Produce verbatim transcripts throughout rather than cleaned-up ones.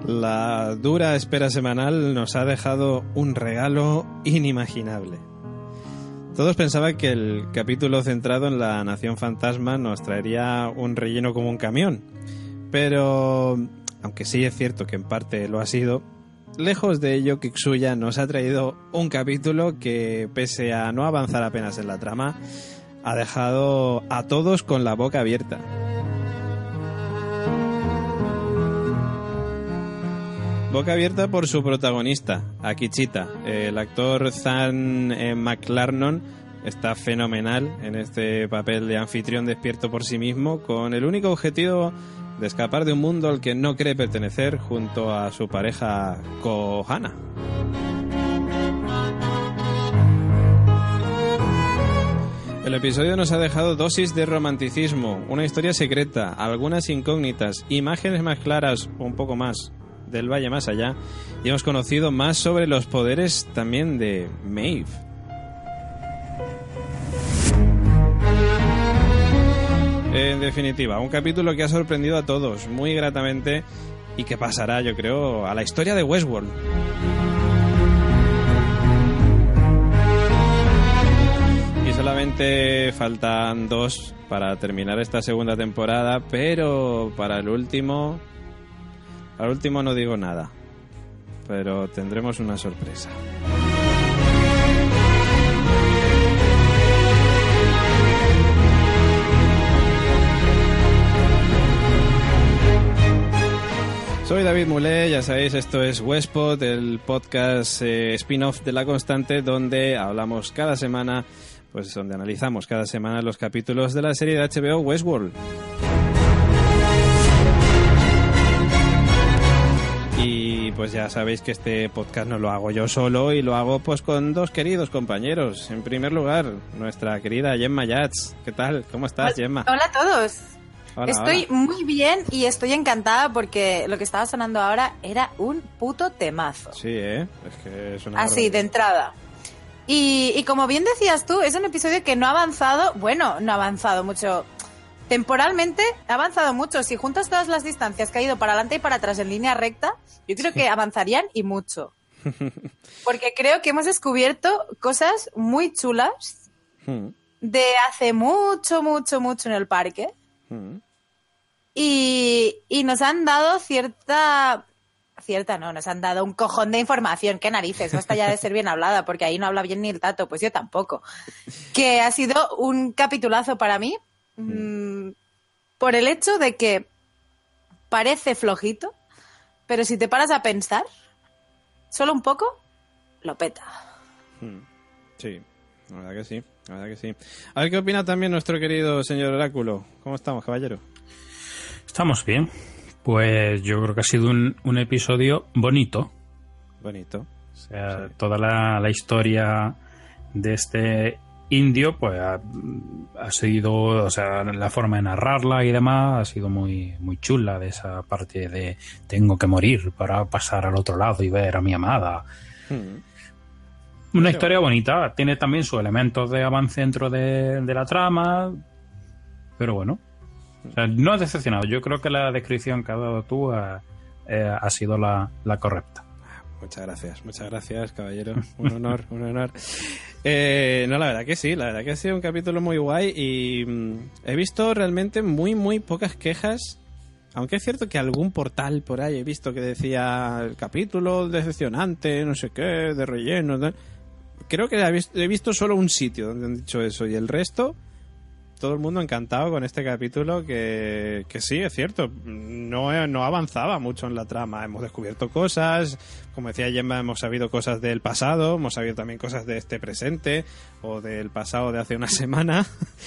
La dura espera semanal nos ha dejado un regalo inimaginable. Todos pensaban que el capítulo centrado en la Nación Fantasma nos traería un relleno como un camión, pero aunque sí es cierto que en parte lo ha sido, lejos de ello, Kikusuya nos ha traído un capítulo que, pese a no avanzar apenas en la trama, ha dejado a todos con la boca abierta. Boca abierta por su protagonista, Akichita. El actor Zan eh, McLarnon está fenomenal en este papel de anfitrión despierto por sí mismo, con el único objetivo de escapar de un mundo al que no cree pertenecer junto a su pareja Kohana. El episodio nos ha dejado dosis de romanticismo, una historia secreta, algunas incógnitas, imágenes más claras o un poco más del Valle Más Allá, y hemos conocido más sobre los poderes también de Maeve. En definitiva, un capítulo que ha sorprendido a todos muy gratamente y que pasará, yo creo, a la historia de Westworld. Y solamente faltan dos para terminar esta segunda temporada, pero para el último... Al último no digo nada, pero tendremos una sorpresa. Soy David Mulé, ya sabéis, esto es Westpod, el podcast eh, spin-off de La Constante, donde hablamos cada semana, pues donde analizamos cada semana los capítulos de la serie de H B O Westworld. Y pues ya sabéis que este podcast no lo hago yo solo y lo hago pues con dos queridos compañeros. En primer lugar, nuestra querida Gemma Yats. ¿Qué tal? ¿Cómo estás, Gemma? Hola a todos. Hola, estoy hola. muy bien y estoy encantada porque lo que estaba sonando ahora era un puto temazo. Sí, ¿eh? Es que es una... Así, de entrada. Y, y como bien decías tú, es un episodio que no ha avanzado, bueno, no ha avanzado mucho... Temporalmente ha avanzado mucho. Si juntas todas las distancias que ha ido para adelante y para atrás en línea recta, yo creo que avanzarían y mucho. Porque creo que hemos descubierto cosas muy chulas de hace mucho, mucho, mucho en el parque. Y, y nos han dado cierta... Cierta no, nos han dado un cojón de información. ¿Qué narices? Basta ya de ser bien hablada, porque ahí no habla bien ni el tato. Pues yo tampoco. Que ha sido un capitulazo para mí. Mm, por el hecho de que parece flojito, pero si te paras a pensar solo un poco, lo peta. Sí, la verdad que sí, la verdad que sí. A ver qué opina también nuestro querido señor Oráculo. ¿Cómo estamos, caballero? Estamos bien. Pues yo creo que ha sido un, un episodio bonito. Bonito. O sea, sí. Toda la, la historia de este indio, pues ha, ha sido, o sea, la forma de narrarla y demás ha sido muy, muy chula, de esa parte de tengo que morir para pasar al otro lado y ver a mi amada. Hmm. Una Pero... historia bonita, tiene también sus elementos de avance dentro de, de la trama, pero bueno, o sea, no ha decepcionado. Yo creo que la descripción que has dado tú ha, eh, ha sido la, la correcta. Muchas gracias, muchas gracias, caballero. Un honor, un honor. Eh, no, la verdad que sí, la verdad que ha sido un capítulo muy guay y mmm, he visto realmente muy, muy pocas quejas. Aunque es cierto que algún portal por ahí he visto que decía el capítulo decepcionante, no sé qué, de relleno. ¿no? Creo que he visto, he visto solo un sitio donde han dicho eso y el resto... Todo el mundo encantado con este capítulo que, que sí, es cierto, no, no avanzaba mucho en la trama. Hemos descubierto cosas, como decía Gemma, hemos sabido cosas del pasado, hemos sabido también cosas de este presente o del pasado de hace una semana,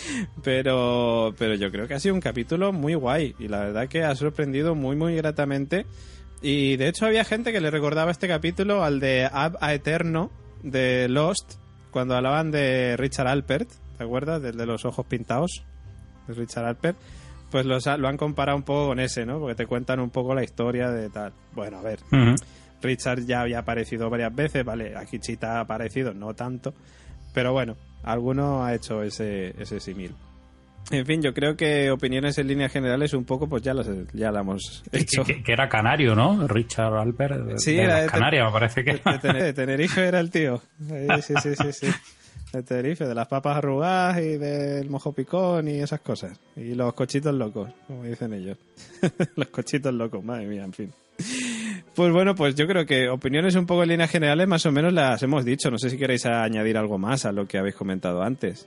pero, pero yo creo que ha sido un capítulo muy guay y la verdad que ha sorprendido muy, muy gratamente. Y de hecho había gente que le recordaba este capítulo al de Ab Aeterno de Lost, cuando hablaban de Richard Alpert. ¿Te acuerdas? Del de los ojos pintados de Richard Alpert. Pues los, lo han comparado un poco con ese, ¿no? Porque te cuentan un poco la historia de tal. Bueno, a ver. Uh-huh. Richard ya había aparecido varias veces, ¿vale? Akichita ha aparecido, no tanto. Pero bueno, alguno ha hecho ese, ese símil. En fin, yo creo que opiniones en líneas generales un poco, pues ya las ya la hemos hecho. Que, que, que era canario, ¿no? Richard Alpert. De, sí, de era las de Canarias, me parece que. De, de, de Tenerife era el tío. Sí, sí, sí, sí. De Tenerife, de las papas arrugadas y del mojo picón y esas cosas. Y los cochitos locos, como dicen ellos. Los cochitos locos, madre mía, en fin. Pues bueno, pues yo creo que opiniones un poco en líneas generales más o menos las hemos dicho. No sé si queréis añadir algo más a lo que habéis comentado antes.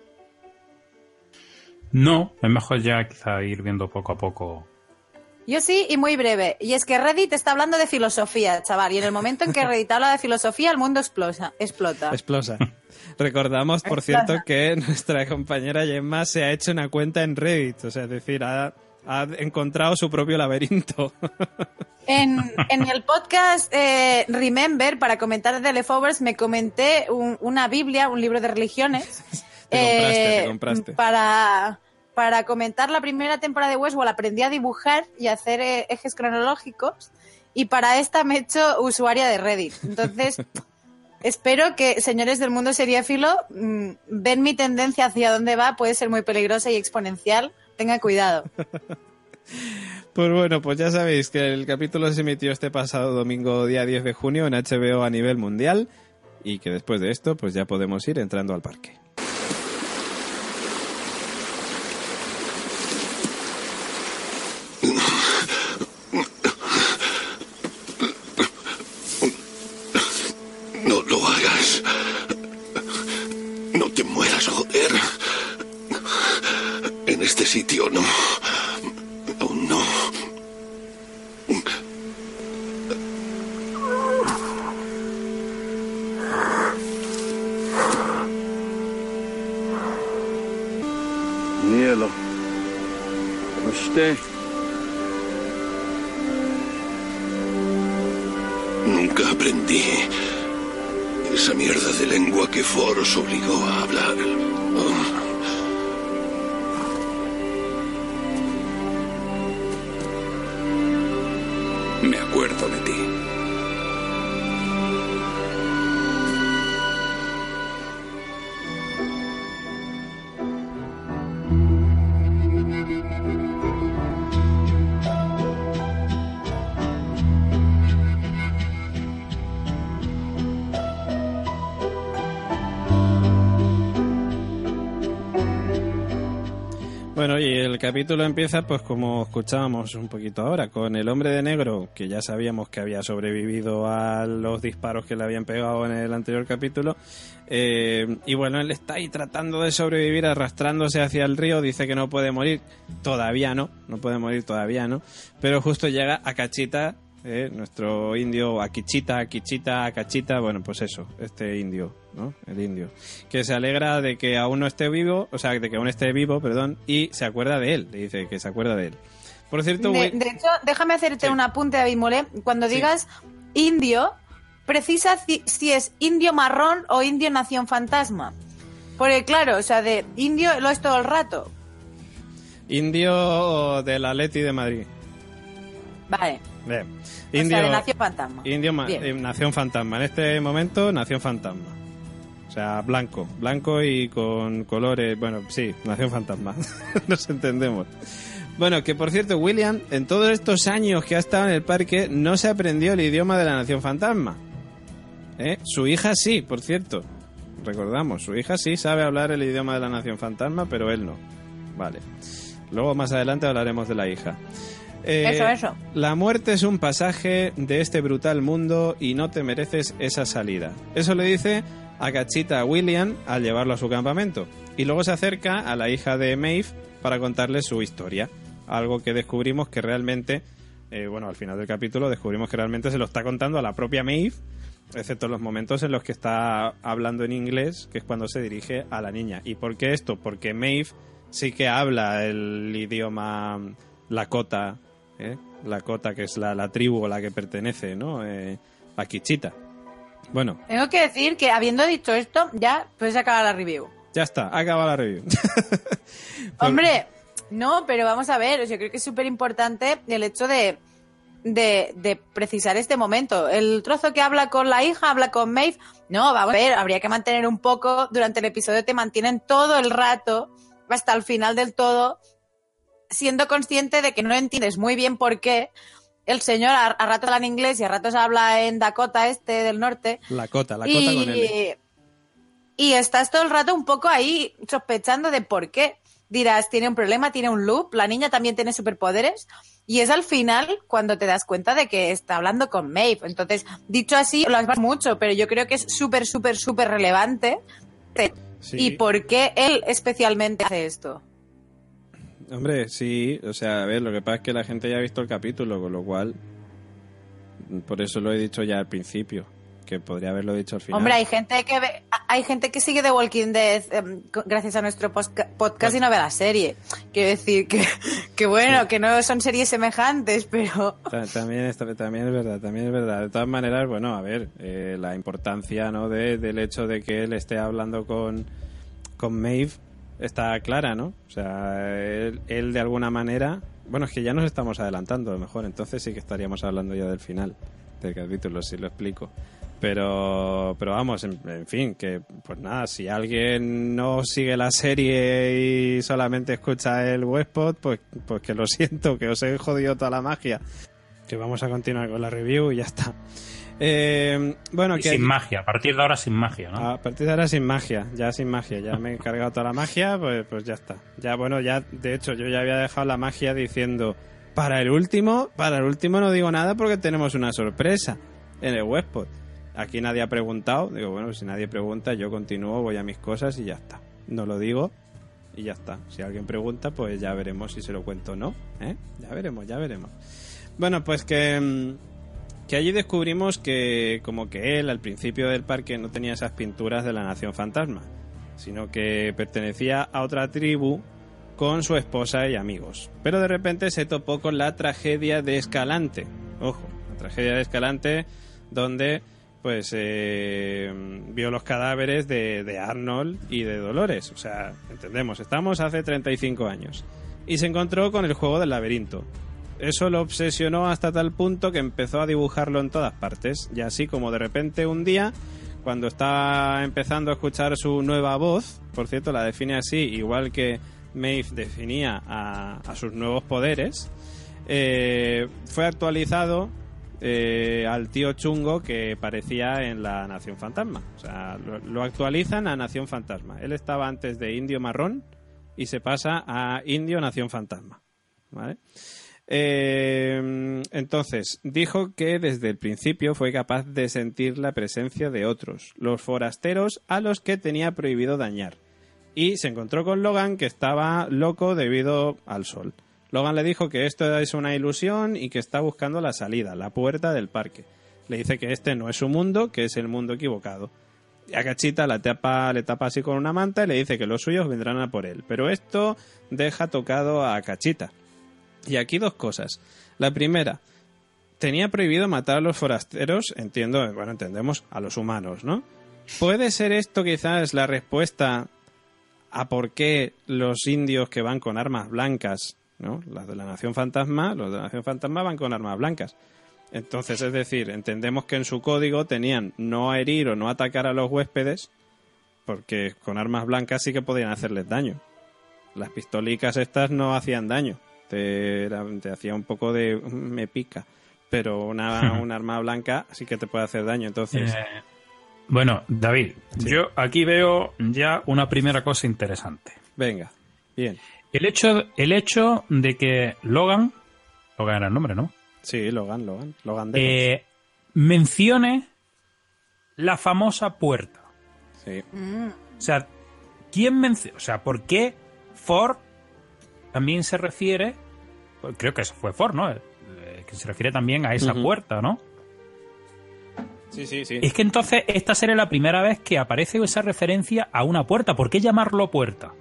No, es mejor ya quizá ir viendo poco a poco. Yo sí, y muy breve. Y es que Reddit está hablando de filosofía, chaval. Y en el momento en que Reddit habla de filosofía, el mundo explota. Explota. Explota. Recordamos, por Explota. cierto, que nuestra compañera Gemma se ha hecho una cuenta en Reddit. O sea, es decir, ha, ha encontrado su propio laberinto. En, en el podcast eh, Remember, para comentar de Leftovers, me comenté un, una Biblia, un libro de religiones. Te compraste, eh, te compraste. Para, para comentar la primera temporada de Westworld aprendí a dibujar y a hacer eh, ejes cronológicos, y para esta me he hecho usuaria de Reddit. Entonces, espero que, señores del mundo seriéfilo, mmm, ven mi tendencia hacia dónde va, puede ser muy peligrosa y exponencial. Tengan cuidado. Pues bueno, pues ya sabéis que el capítulo se emitió este pasado domingo, día diez de junio, en H B O a nivel mundial, y que después de esto, pues ya podemos ir entrando al parque. No lo hagas. No te mueras, joder. En este sitio no. Aún no. Nielo. Usted. Nunca aprendí esa mierda de lengua que Ford os obligó a hablar. Oh. Me acuerdo de ti. Bueno, y el capítulo empieza, pues como escuchábamos un poquito ahora, con el hombre de negro, que ya sabíamos que había sobrevivido a los disparos que le habían pegado en el anterior capítulo. Eh, y bueno, él está ahí tratando de sobrevivir, arrastrándose hacia el río, dice que no puede morir, todavía no, no puede morir todavía no, pero justo llega Akachita, eh, nuestro indio, Akichita, Akichita, Akachita, bueno, pues eso, este indio, ¿no? El indio, que se alegra de que aún no esté vivo, o sea, de que aún esté vivo, perdón, y se acuerda de él, le dice que se acuerda de él. Por cierto, De, Will... de hecho, déjame hacerte Sí. un apunte, David Molé. Cuando Sí. digas indio, precisa si, si es indio marrón o indio nación fantasma. Porque claro, o sea, de indio lo es todo el rato. Indio del Atleti de Madrid. Vale. Bien. O Indio, sea, de nación fantasma. indio ma- Bien. eh, Nación Fantasma. En este momento, Nación Fantasma. O sea, blanco. Blanco y con colores... Bueno, sí, Nación Fantasma. Nos entendemos. Bueno, que por cierto, William, en todos estos años que ha estado en el parque, no se aprendió el idioma de la Nación Fantasma. ¿Eh? Su hija sí, por cierto. Recordamos, su hija sí sabe hablar el idioma de la Nación Fantasma, pero él no. Vale. Luego más adelante hablaremos de la hija. Eh, Eso, eso. La muerte es un pasaje de este brutal mundo y no te mereces esa salida. Eso le dice Akachita a William al llevarlo a su campamento. Y luego se acerca a la hija de Maeve para contarle su historia. Algo que descubrimos que realmente, eh, bueno, al final del capítulo descubrimos que realmente se lo está contando a la propia Maeve, excepto en los momentos en los que está hablando en inglés, que es cuando se dirige a la niña. ¿Y por qué esto? Porque Maeve sí que habla el idioma Lakota, ¿eh? Lakota, que es la, la tribu a la que pertenece, ¿no? Eh, a Kichita. Bueno, Tengo que decir que habiendo dicho esto, ya puedes acabar la review. ya está, acaba la review. Hombre, no, pero vamos a ver, yo creo que es súper importante el hecho de, de, de precisar este momento. El trozo que habla con la hija, habla con Maeve, no, vamos a ver, habría que mantener un poco, durante el episodio te mantienen todo el rato hasta el final del todo, siendo consciente de que no entiendes muy bien por qué el señor a, a ratos habla en inglés y a ratos habla en Dakota este del norte. Lakota, Lakota y, con L. Y estás todo el rato un poco ahí sospechando de por qué. Dirás, tiene un problema, tiene un loop, la niña también tiene superpoderes. Y es al final cuando te das cuenta de que está hablando con Maeve. Entonces, dicho así, lo has mucho, pero yo creo que es súper, súper, súper relevante. Sí. ¿Y por qué él especialmente hace esto? Hombre, sí, o sea, a ver, lo que pasa es que la gente ya ha visto el capítulo, con lo cual, por eso lo he dicho ya al principio, que podría haberlo dicho al final. Hombre, hay gente que ve, hay gente que sigue The Walking Dead eh, gracias a nuestro podcast pues, y no ve la serie. Quiero decir que, que bueno, sí. que no son series semejantes, pero... También es, también es verdad, también es verdad. De todas maneras, bueno, a ver, eh, la importancia, ¿no?, de, del hecho de que él esté hablando con, con Maeve está clara, ¿no? O sea, él, él de alguna manera... Bueno, es que ya nos estamos adelantando, a lo mejor. Entonces sí que estaríamos hablando ya del final del capítulo, si lo explico. Pero, pero vamos, en, en fin, que pues nada, si alguien no sigue la serie y solamente escucha el Westpod, pues, pues que lo siento, que os he jodido toda la magia. Que vamos a continuar con la review y ya está. Eh, bueno, y que sin hay... magia, a partir de ahora sin magia, ¿no? A partir de ahora sin magia, ya sin magia, ya me he cargado toda la magia, pues, pues ya está. Ya bueno, ya de hecho yo ya había dejado la magia diciendo, para el último, para el último no digo nada porque tenemos una sorpresa en el Westpod. Aquí nadie ha preguntado, digo, bueno, si nadie pregunta, yo continúo, voy a mis cosas y ya está. No lo digo y ya está. Si alguien pregunta, pues ya veremos si se lo cuento o no, ¿eh? Ya veremos, ya veremos. Bueno, pues que... que allí descubrimos que como que él al principio del parque no tenía esas pinturas de la Nación Fantasma, sino que pertenecía a otra tribu con su esposa y amigos. Pero de repente se topó con la tragedia de Escalante. Ojo, la tragedia de Escalante, donde pues eh, vio los cadáveres de, de Arnold y de Dolores. O sea, entendemos, estamos hace treinta y cinco años. Y se encontró con el juego del laberinto. Eso lo obsesionó hasta tal punto que empezó a dibujarlo en todas partes. Y así como de repente un día, cuando estaba empezando a escuchar su nueva voz, por cierto la define así, igual que Maeve definía a, a sus nuevos poderes, eh, fue actualizado eh, al tío chungo que parecía en la Nación Fantasma. O sea, lo, lo actualizan a Nación Fantasma. Él estaba antes de Indio Marrón y se pasa a Indio Nación Fantasma. ¿Vale? Eh, entonces, dijo que desde el principio fue capaz de sentir la presencia de otros, los forasteros a los que tenía prohibido dañar. Y se encontró con Logan, que estaba loco debido al sol. Logan le dijo que esto es una ilusión y que está buscando la salida, la puerta del parque. Le dice que este no es su mundo, que es el mundo equivocado. Y a Cachita la tapa, le tapa así con una manta y le dice que los suyos vendrán a por él. Pero esto deja tocado a Cachita. Y aquí dos cosas. La primera, tenía prohibido matar a los forasteros, entiendo, bueno, entendemos, a los humanos, ¿no? ¿Puede ser esto quizás la respuesta a por qué los indios que van con armas blancas, ¿no?, las de la Nación Fantasma, los de la Nación Fantasma van con armas blancas? Entonces, es decir, entendemos que en su código tenían no herir o no atacar a los huéspedes, porque con armas blancas sí que podían hacerles daño. Las pistolicas estas no hacían daño. Te, te hacía un poco de... me pica. Pero una, una arma blanca sí que te puede hacer daño, entonces... Eh, bueno, David, sí. Yo aquí veo ya una primera cosa interesante. Venga, bien. El hecho, el hecho de que Logan... Logan era el nombre, ¿no? Sí, Logan, Logan. Logan eh, mencione la famosa puerta. Sí. Mm. O sea, ¿quién menciona? O sea, ¿por qué Ford también se refiere, creo que fue Ford, ¿no? Que se refiere también a esa uh-huh. puerta, ¿no? Sí, sí, sí. Es que entonces esta sería la primera vez que aparece esa referencia a una puerta. ¿Por qué llamarlo puerta?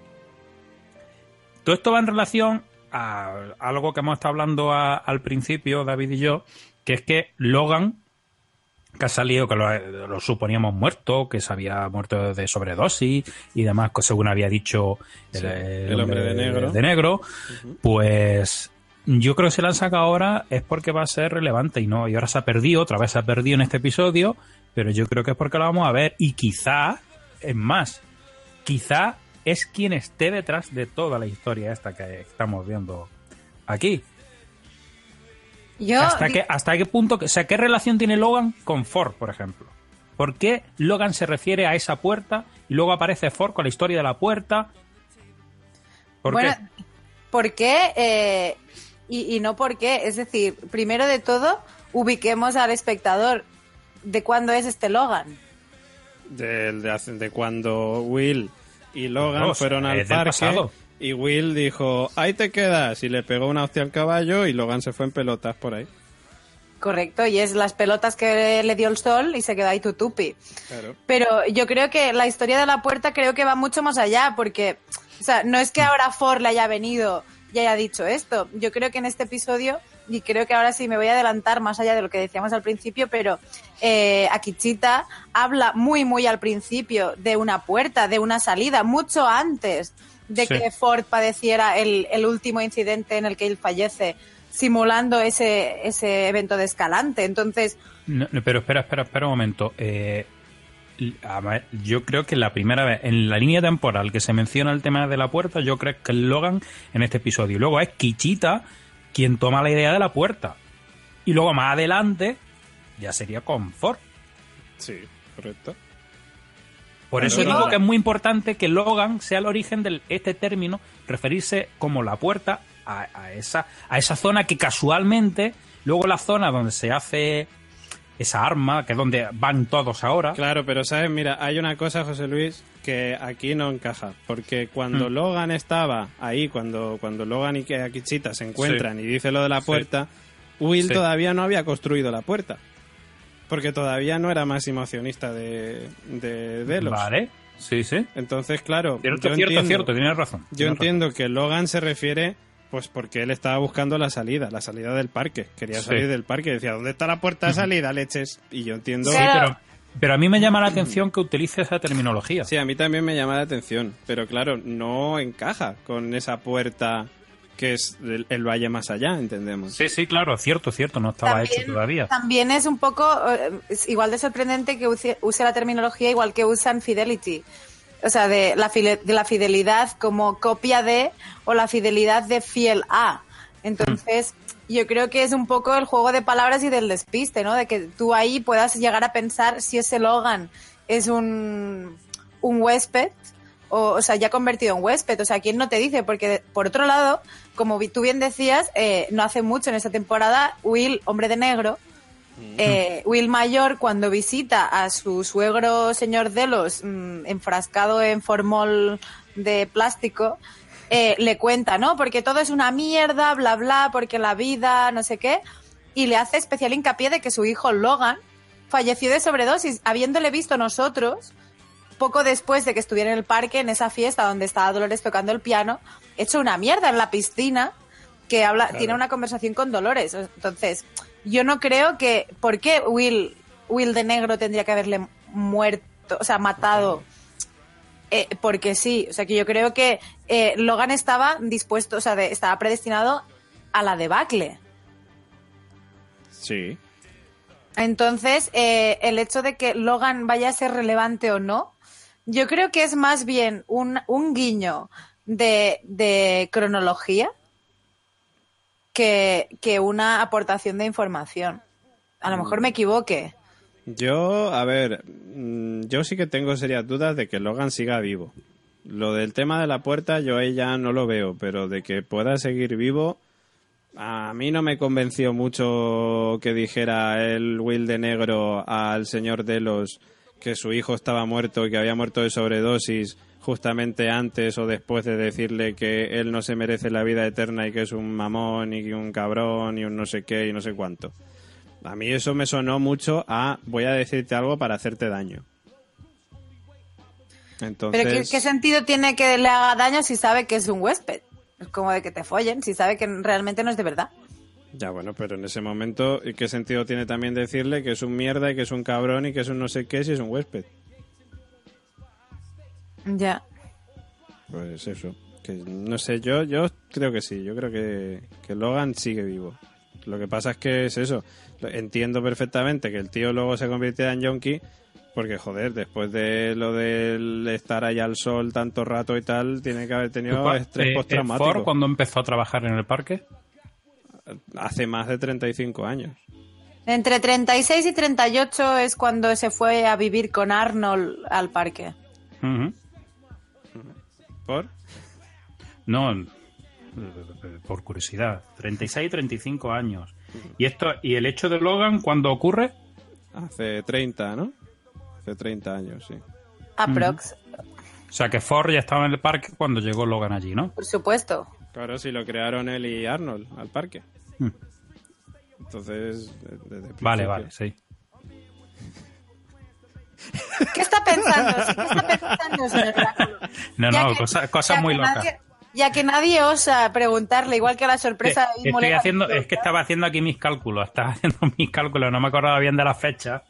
Todo esto va en relación a algo que hemos estado hablando a, al principio, David y yo, que es que Logan, que ha salido, que lo, lo suponíamos muerto, que se había muerto de sobredosis y demás, según había dicho el, sí, el, el hombre de negro, de negro uh-huh. Pues yo creo que se lanza ahora es porque va a ser relevante y no, y ahora se ha perdido, otra vez se ha perdido en este episodio, pero yo creo que es porque lo vamos a ver y quizá, es más, quizá es quien esté detrás de toda la historia esta que estamos viendo aquí. Yo ¿Hasta di- qué, hasta qué punto, o sea, qué relación tiene Logan con Ford, por ejemplo? ¿Por qué Logan se refiere a esa puerta y luego aparece Ford con la historia de la puerta? ¿Por bueno, qué? ¿por qué? Eh, y, y no por qué. Es decir, primero de todo, ubiquemos al espectador de cuándo es este Logan. De, de, hace- de cuando Will y Logan No, fueron es al del parque pasado. y Will dijo, ahí te quedas, y le pegó una hostia al caballo y Logan se fue en pelotas por ahí. Correcto, y es las pelotas que le dio el sol y se quedó ahí tutupi. Claro. Pero yo creo que la historia de la puerta creo que va mucho más allá, porque, o sea, no es que ahora Ford le haya venido y haya dicho esto. Yo creo que en este episodio, y creo que ahora sí me voy a adelantar más allá de lo que decíamos al principio, pero eh, Akichita habla muy, muy al principio de una puerta, de una salida, mucho antes de Sí. que Ford padeciera el, el último incidente en el que él fallece, simulando ese, ese evento de Escalante. Entonces, No, no, pero espera, espera, espera un momento. Eh, a ver, yo creo que la primera vez en la línea temporal que se menciona el tema de la puerta, yo creo que es Logan en este episodio. Y luego es Kichita quien toma la idea de la puerta. Y luego más adelante ya sería con Ford. Sí, correcto. Por Claro. eso Y digo luego- que es muy importante que Logan sea el origen de este término, referirse como la puerta a, a esa, a esa zona que casualmente, luego la zona donde se hace esa arma, que es donde van todos ahora. Claro, pero sabes, mira, hay una cosa, José Luis, que aquí no encaja, porque cuando Mm. Logan estaba ahí, cuando, cuando Logan y Akichita se encuentran y dice lo de la Sí. puerta, Will Sí. todavía no había construido la puerta, porque todavía no era máximo accionista de, de Delos. Vale, sí, sí. Entonces, claro, Cierto, yo cierto, entiendo, cierto, tienes razón. yo tienes entiendo que Logan se refiere, pues porque él estaba buscando la salida, la salida del parque, quería Sí. salir del parque, decía, ¿dónde está la puerta de salida, leches? Y yo entiendo... razón. Sí, Pero- pero, pero a mí me llama la atención que utilice esa terminología. Sí, a mí también me llama la atención, pero claro, no encaja con esa puerta que es el, el valle más allá, entendemos. Sí, sí, claro, cierto, cierto, no estaba hecho todavía. También es un poco eh, es igual de sorprendente que use, use la terminología igual que usan fidelity. O sea, de la, file- de la fidelidad como copia de o la fidelidad de fiel a. Entonces, yo creo que es un poco el juego de palabras y del despiste, ¿no? De que tú ahí puedas llegar a pensar si ese Logan es un, un huésped o, o sea, ya convertido en huésped. O sea, ¿quién no te dice? Porque, por otro lado, como vi- tú bien decías, eh, no hace mucho en esta temporada, Will, hombre de negro, eh, Will mayor, cuando visita a su suegro señor Delos mm, enfrascado en formol de plástico, eh, le cuenta, ¿no? Porque todo es una mierda, bla, bla, porque la vida, no sé qué, y le hace especial hincapié de que su hijo Logan falleció de sobredosis, habiéndole visto nosotros poco después de que estuviera en el parque, en esa fiesta donde estaba Dolores tocando el piano, hecho una mierda en la piscina, que habla, Claro. tiene una conversación con Dolores. Entonces, yo no creo que... ¿Por qué Will, Will de negro tendría que haberle muerto, o sea, matado? Eh, porque sí, o sea, que yo creo que eh, Logan estaba dispuesto, o sea, de- estaba predestinado a la debacle. Sí. Entonces, eh, el hecho de que Logan vaya a ser relevante o no, yo creo que es más bien un, un guiño de, de cronología que, que una aportación de información. A lo mejor me equivoque. Yo, a ver, mm, yo sí que tengo serias dudas de que Logan siga vivo. Lo del tema de la puerta yo ahí ya no lo veo, pero de que pueda seguir vivo, a mí no me convenció mucho que dijera el Will de negro al señor Delos que su hijo estaba muerto y que había muerto de sobredosis justamente antes o después de decirle que él no se merece la vida eterna y que es un mamón y un cabrón y un no sé qué y no sé cuánto. A mí eso me sonó mucho a voy a decirte algo para hacerte daño. Entonces, Pero ¿qué, qué sentido tiene que le haga daño si sabe que es un huésped? Es como de que te follen, si sabe que realmente no es de verdad. ya bueno, pero en ese momento, ¿qué sentido tiene también decirle que es un mierda y que es un cabrón y que es un no sé qué si es un huésped? Ya. Pues eso, que no sé, yo yo creo que sí, yo creo que, que Logan sigue vivo. Lo que pasa es que es eso, entiendo perfectamente que el tío luego se convirtiera en yonki, Porque, joder, después de lo del estar allá al sol tanto rato y tal, tiene que haber tenido estrés eh, postraumático. ¿Ford cuando empezó a trabajar en el parque? Hace más de treinta y cinco años. Entre treinta y seis y treinta y ocho es cuando se fue a vivir con Arnold al parque. Uh-huh. ¿Por? No, por curiosidad. treinta y seis, treinta y cinco años. ¿Y esto y el hecho de Logan cuándo ocurre? Hace treinta, ¿no? Hace treinta años, sí. Aprox. O sea que Ford ya estaba en el parque cuando llegó Logan allí, ¿no? Por supuesto. Claro, sí lo crearon él y Arnold al parque. Mm. Entonces, desde el Vale, principio- vale, sí. ¿Qué está pensando? Sí, ¿qué está pensando, señor Oráculo? No, Ya no, que- cosas cosas ya muy que locas. nadie- ya que nadie osa preguntarle, igual que la sorpresa Eh, de Estoy Molega- haciendo, es que estaba haciendo aquí mis cálculos, estaba haciendo mis cálculos, no me acordaba bien de la fecha.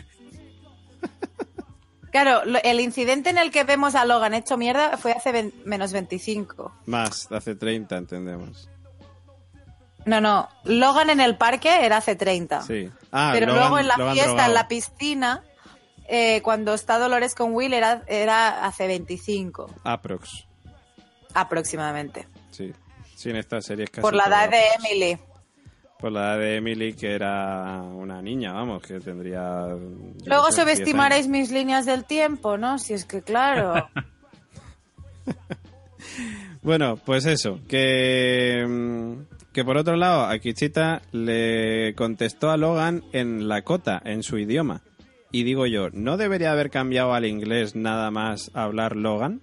Claro, lo- el incidente en el que vemos a Logan hecho mierda fue hace ve- menos veinticinco. Más, hace treinta, entendemos. No, no, Logan en el parque era hace treinta. Sí. Ah, Pero Logan- luego en la Logan fiesta, drogado. en la piscina, eh, cuando está Dolores con Will, era, era hace veinticinco, Aprox, aproximadamente. sí. Sí, en esta serie es casi Por la todo edad de aprox. Emily. Por la edad de Emily, que era una niña, vamos, que tendría... yo Luego qué sé, diez subestimaréis años. mis líneas del tiempo, ¿no? Si es que, claro. Bueno, pues eso, que, mm, que por otro lado, a Kichita le contestó a Logan en Lakota, en su idioma. Y digo yo, ¿no debería haber cambiado al inglés nada más hablar Logan?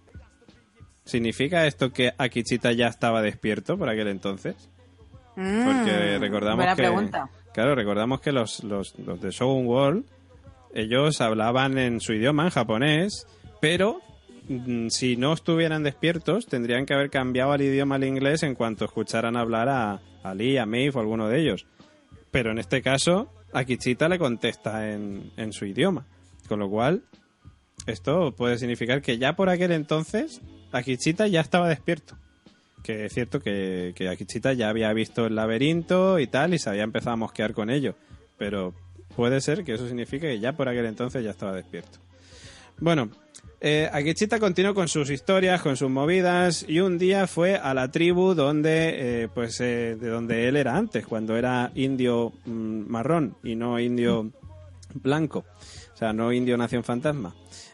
¿Significa esto que Akichita ya estaba despierto por aquel entonces? Porque Mm, recordamos buena que... pregunta. Claro, recordamos que los, los, los de Shogun World, ellos hablaban en su idioma, en japonés, pero mm, si no estuvieran despiertos, tendrían que haber cambiado al idioma al inglés en cuanto escucharan hablar a, a Lee, a Maeve o a alguno de ellos. Pero en este caso, Akichita le contesta en, en su idioma. Con lo cual, esto puede significar que ya por aquel entonces, Akichita ya estaba despierto. Que es cierto que, que Akichita ya había visto el laberinto y tal, y se había empezado a mosquear con ello. Pero puede ser que eso signifique que ya por aquel entonces ya estaba despierto. Bueno, eh, Akichita continuó con sus historias, con sus movidas, y un día fue a la tribu donde, eh, pues, eh, de donde él era antes, cuando era indio mm, marrón y no indio blanco. O sea, no indio nación fantasma.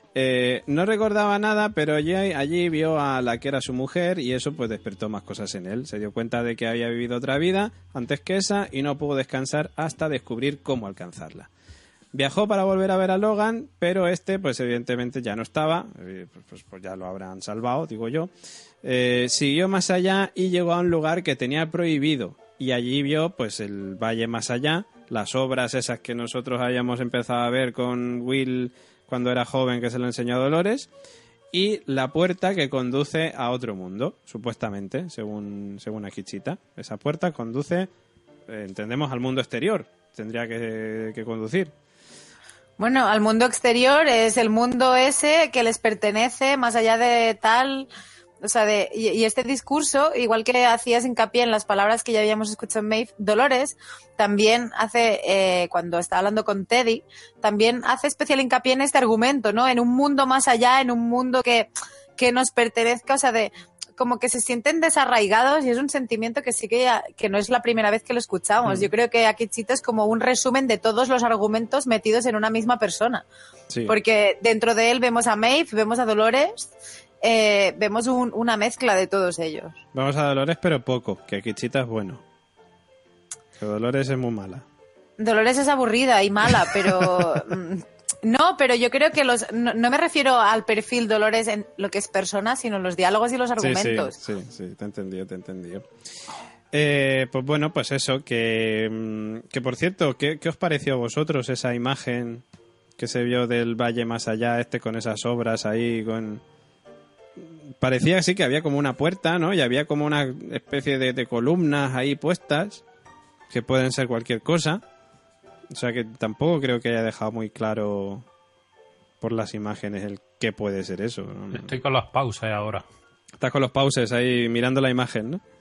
Eh, no recordaba nada, pero allí, allí vio a la que era su mujer y eso pues despertó más cosas en él. Se dio cuenta de que había vivido otra vida antes que esa y no pudo descansar hasta descubrir cómo alcanzarla. Viajó para volver a ver a Logan, pero este pues evidentemente ya no estaba, eh, pues, pues ya lo habrán salvado, digo yo. Eh, siguió más allá y llegó a un lugar que tenía prohibido y allí vio pues el valle más allá, las obras esas que nosotros habíamos empezado a ver con Will cuando era joven, que se lo enseñó a Dolores, y la puerta que conduce a otro mundo, supuestamente, según, según Akichita. Esa puerta conduce, eh, entendemos, al mundo exterior, tendría que, que conducir. Bueno, al mundo exterior es el mundo ese que les pertenece, más allá de tal... O sea, de, y, y este discurso, igual que hacías hincapié en las palabras que ya habíamos escuchado en Maeve, Dolores también hace, eh, cuando está hablando con Teddy, también hace especial hincapié en este argumento, ¿no? En un mundo más allá, en un mundo que, que nos pertenezca, o sea, de como que se sienten desarraigados y es un sentimiento que sí que, ya, que no es la primera vez que lo escuchamos. Mm. Yo creo que Akichita es como un resumen de todos los argumentos metidos en una misma persona. Sí. Porque dentro de él vemos a Maeve, vemos a Dolores... Eh, vemos un, una mezcla de todos ellos. Vamos a Dolores, pero poco, que Akichita es bueno. Que Dolores es muy mala. Dolores es aburrida y mala, pero... no, pero yo creo que los... No, no me refiero al perfil Dolores en lo que es persona, sino los diálogos y los argumentos. Sí, sí, sí, sí te he entendido, te he entendido. Eh, pues bueno, pues eso, que, que por cierto, ¿qué, ¿qué os pareció a vosotros esa imagen que se vio del valle más allá, este con esas obras ahí, con... Parecía así que había como una puerta, ¿no? Y había como una especie de, de columnas ahí puestas, que pueden ser cualquier cosa. O sea que tampoco creo que haya dejado muy claro por las imágenes el qué puede ser eso, ¿no? Estoy con las pausas ahora. Estás con los pauses ahí mirando la imagen, ¿no?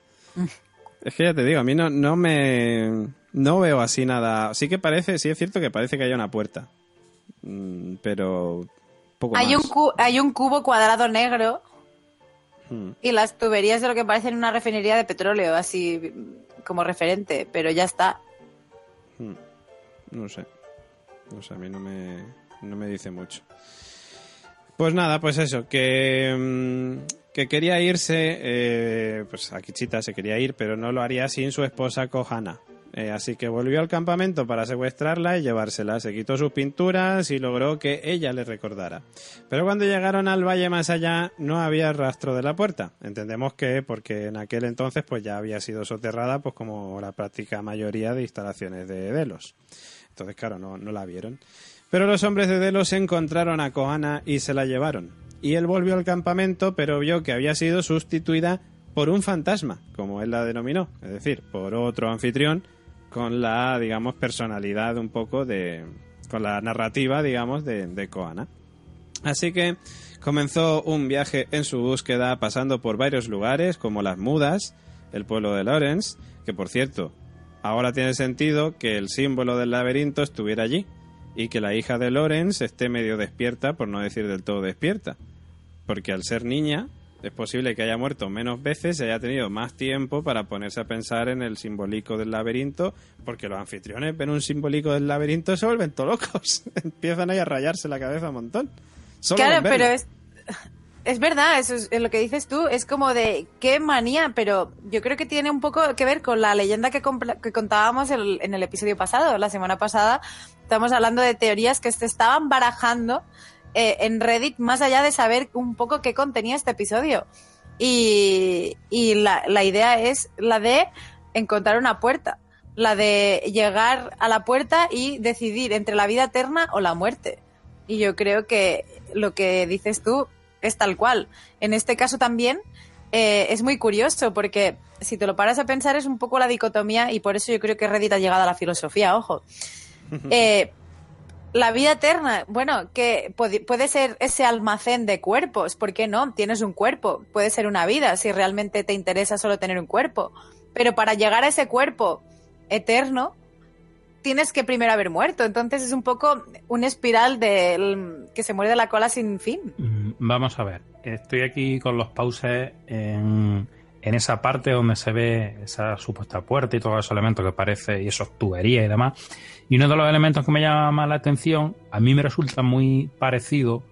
Es que ya te digo, a mí no, no me... No veo así nada... Sí que parece, sí es cierto que parece que haya una puerta. mm, pero poco hay más. un cu- hay un cubo cuadrado negro Hmm. y las tuberías de lo que parecen una refinería de petróleo, así como referente, pero ya está. Hmm. No sé. No sé, a mí no me, no me dice mucho. Pues nada, pues eso, que, mm, que quería irse, eh, pues a Kichita se quería ir, pero no lo haría sin su esposa Kohana. Eh, así que volvió al campamento para secuestrarla y llevársela. Se quitó sus pinturas y logró que ella le recordara. Pero cuando llegaron al valle más allá no había rastro de la puerta. Entendemos que porque en aquel entonces pues ya había sido soterrada, pues como la práctica mayoría de instalaciones de Delos. Entonces claro, no, no la vieron. Pero los hombres de Delos encontraron a Kohana y se la llevaron. Y él volvió al campamento, pero vio que había sido sustituida por un fantasma, como él la denominó. Es decir, por otro anfitrión con la, digamos, personalidad un poco de... con la narrativa, digamos, de, de Kohana. Así que comenzó un viaje en su búsqueda pasando por varios lugares, como las Mudas, el pueblo de Lawrence, que por cierto, ahora tiene sentido que el símbolo del laberinto estuviera allí y que la hija de Lawrence esté medio despierta, por no decir del todo despierta. Porque al ser niña, es posible que haya muerto menos veces y haya tenido más tiempo para ponerse a pensar en el simbólico del laberinto, porque los anfitriones ven un simbólico del laberinto y se vuelven todos locos. Empiezan ahí a rayarse la cabeza un montón. Solo Claro, con pero verlo. es, es verdad, eso es, es lo que dices tú, es como de qué manía, pero yo creo que tiene un poco que ver con la leyenda que, compla- que contábamos el- en el episodio pasado. La semana pasada estamos hablando de teorías que se estaban barajando eh, en Reddit, más allá de saber un poco qué contenía este episodio. Y, y la, la idea es la de encontrar una puerta, la de llegar a la puerta y decidir entre la vida eterna o la muerte. Y yo creo que lo que dices tú es tal cual. En este caso también eh, es muy curioso porque si te lo paras a pensar es un poco la dicotomía y por eso yo creo que Reddit ha llegado a la filosofía, ojo. Eh, la vida eterna, bueno, que puede, puede ser ese almacén de cuerpos, ¿por qué no? Tienes un cuerpo, puede ser una vida si realmente te interesa solo tener un cuerpo. Pero para llegar a ese cuerpo eterno tienes que primero haber muerto. Entonces es un poco un espiral de que se muerde la cola sin fin. Vamos a ver, estoy aquí con los pauses en, en esa parte donde se ve esa supuesta puerta y todos esos elementos que parece, y esos tuberías y demás. Y uno de los elementos que me llama la atención, a mí me resulta muy parecido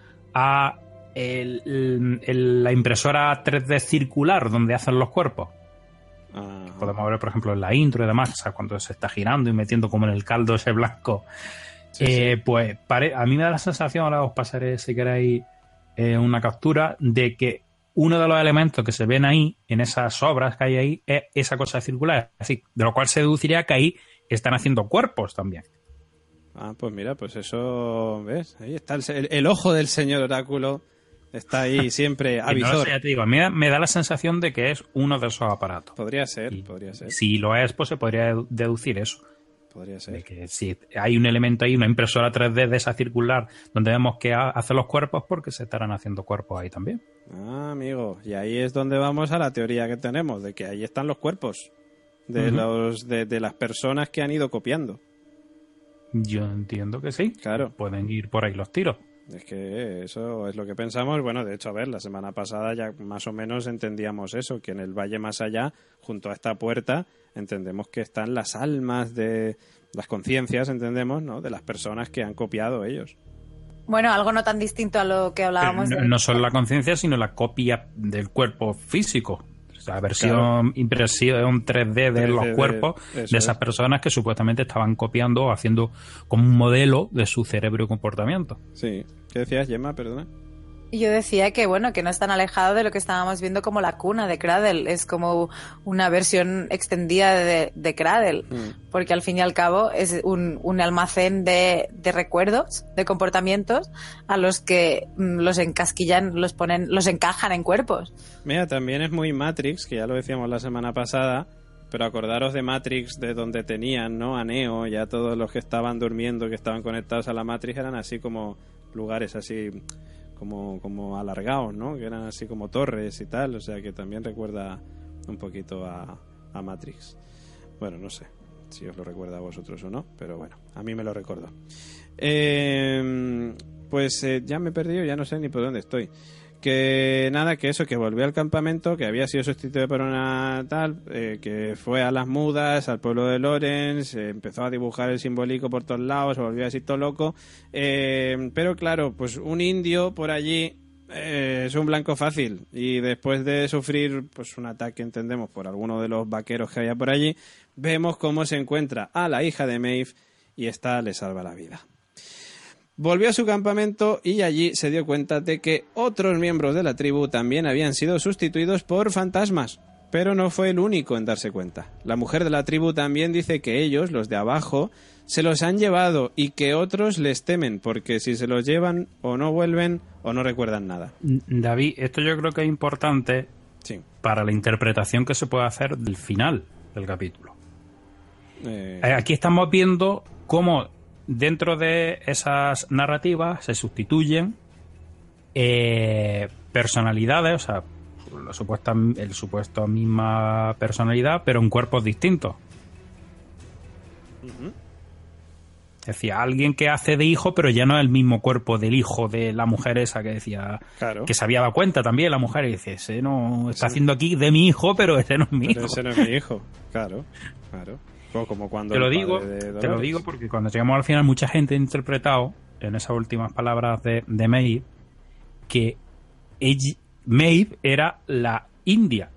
a el, el, el, la impresora tres D circular donde hacen los cuerpos. Ajá. Podemos ver, por ejemplo, en la intro y demás, o sea, cuando se está girando y metiendo como en el caldo ese blanco. Sí, eh, sí. Pues pare, a mí me da la sensación, ahora os pasaré si queréis eh, una captura, de que uno de los elementos que se ven ahí, en esas obras que hay ahí, es esa cosa circular. Así, de lo cual se deduciría que ahí están haciendo cuerpos también. Ah, pues mira, pues eso, ¿ves? Ahí está el, el, el ojo del señor Oráculo. Está ahí siempre Y no lo avisor. sé, ya te digo, a mí me da la sensación de que es uno de esos aparatos. Podría ser, Y podría ser. si lo es, pues se podría deducir eso. Podría De ser. que si hay un elemento ahí, una impresora tres D de esa circular, donde vemos que hace los cuerpos, porque se estarán haciendo cuerpos ahí también. Ah, amigo. Y ahí es donde vamos a la teoría que tenemos, de que ahí están los cuerpos de, Uh-huh. los, de, de las personas que han ido copiando. Yo entiendo que sí. Claro. Pueden ir por ahí los tiros. Es que eso es lo que pensamos. Bueno, de hecho, a ver, la semana pasada ya más o menos entendíamos eso, que en el valle más allá, junto a esta puerta, entendemos que están las almas de las conciencias, entendemos, ¿no? De las personas que han copiado ellos. Bueno, algo no tan distinto a lo que hablábamos. No, de... no solo la conciencia, sino la copia del cuerpo físico. O sea, versión, Claro. impresión tres D de tres D los de- cuerpos de, eso esas es. personas que supuestamente estaban copiando o haciendo como un modelo de su cerebro y comportamiento. Sí. ¿Qué decías, Gemma? Perdona. Y yo decía que, bueno, que no es tan alejado de lo que estábamos viendo como la cuna de Cradle. Es como una versión extendida de, de Cradle. Mm. Porque al fin y al cabo es un, un almacén de, de recuerdos, de comportamientos, a los que mm, los encasquillan, los ponen, los encajan en cuerpos. Mira, también es muy Matrix, que ya lo decíamos la semana pasada, pero acordaros de Matrix, de donde tenían, ¿no? A Neo, ya todos los que estaban durmiendo, que estaban conectados a la Matrix, eran así como lugares así como, como alargados, ¿no? Que eran así como torres y tal, o sea que también recuerda un poquito a, a Matrix. Bueno, no sé si os lo recuerda a vosotros o no, pero bueno, a mí me lo recordó. Eh, pues eh, ya me he perdido, ya no sé ni por dónde estoy. Que nada, que eso, que volvió al campamento, que había sido sustituido por una tal, eh, que fue a las mudas, al pueblo de Lorenz, eh, empezó a dibujar el simbólico por todos lados, se volvió así todo loco. Eh, pero claro, pues un indio por allí eh, es un blanco fácil, y después de sufrir pues un ataque, entendemos, por alguno de los vaqueros que había por allí, vemos cómo se encuentra a la hija de Maeve y esta le salva la vida. Volvió a su campamento y allí se dio cuenta de que otros miembros de la tribu también habían sido sustituidos por fantasmas, pero no fue el único en darse cuenta. La mujer de la tribu también dice que ellos, los de abajo, se los han llevado y que otros les temen, porque si se los llevan o no vuelven o no recuerdan nada. David, esto yo creo que es importante sí. para la interpretación que se puede hacer del final del capítulo. Eh... Aquí estamos viendo cómo dentro de esas narrativas se sustituyen eh, personalidades, o sea, la supuesta, el supuesto misma personalidad, pero en cuerpos distintos. Uh-huh. Es decir, alguien que hace de hijo, pero ya no es el mismo cuerpo del hijo de la mujer esa que decía, claro. que se había dado cuenta también la mujer, y dice, ese no está ese haciendo aquí de mi hijo, pero ese no es mi pero hijo. Ese no es mi hijo, claro, claro. O como cuando te lo el digo, padre de te lo digo porque cuando llegamos al final mucha gente ha interpretado en esas últimas palabras de, de Maeve que ella, Maeve era la India.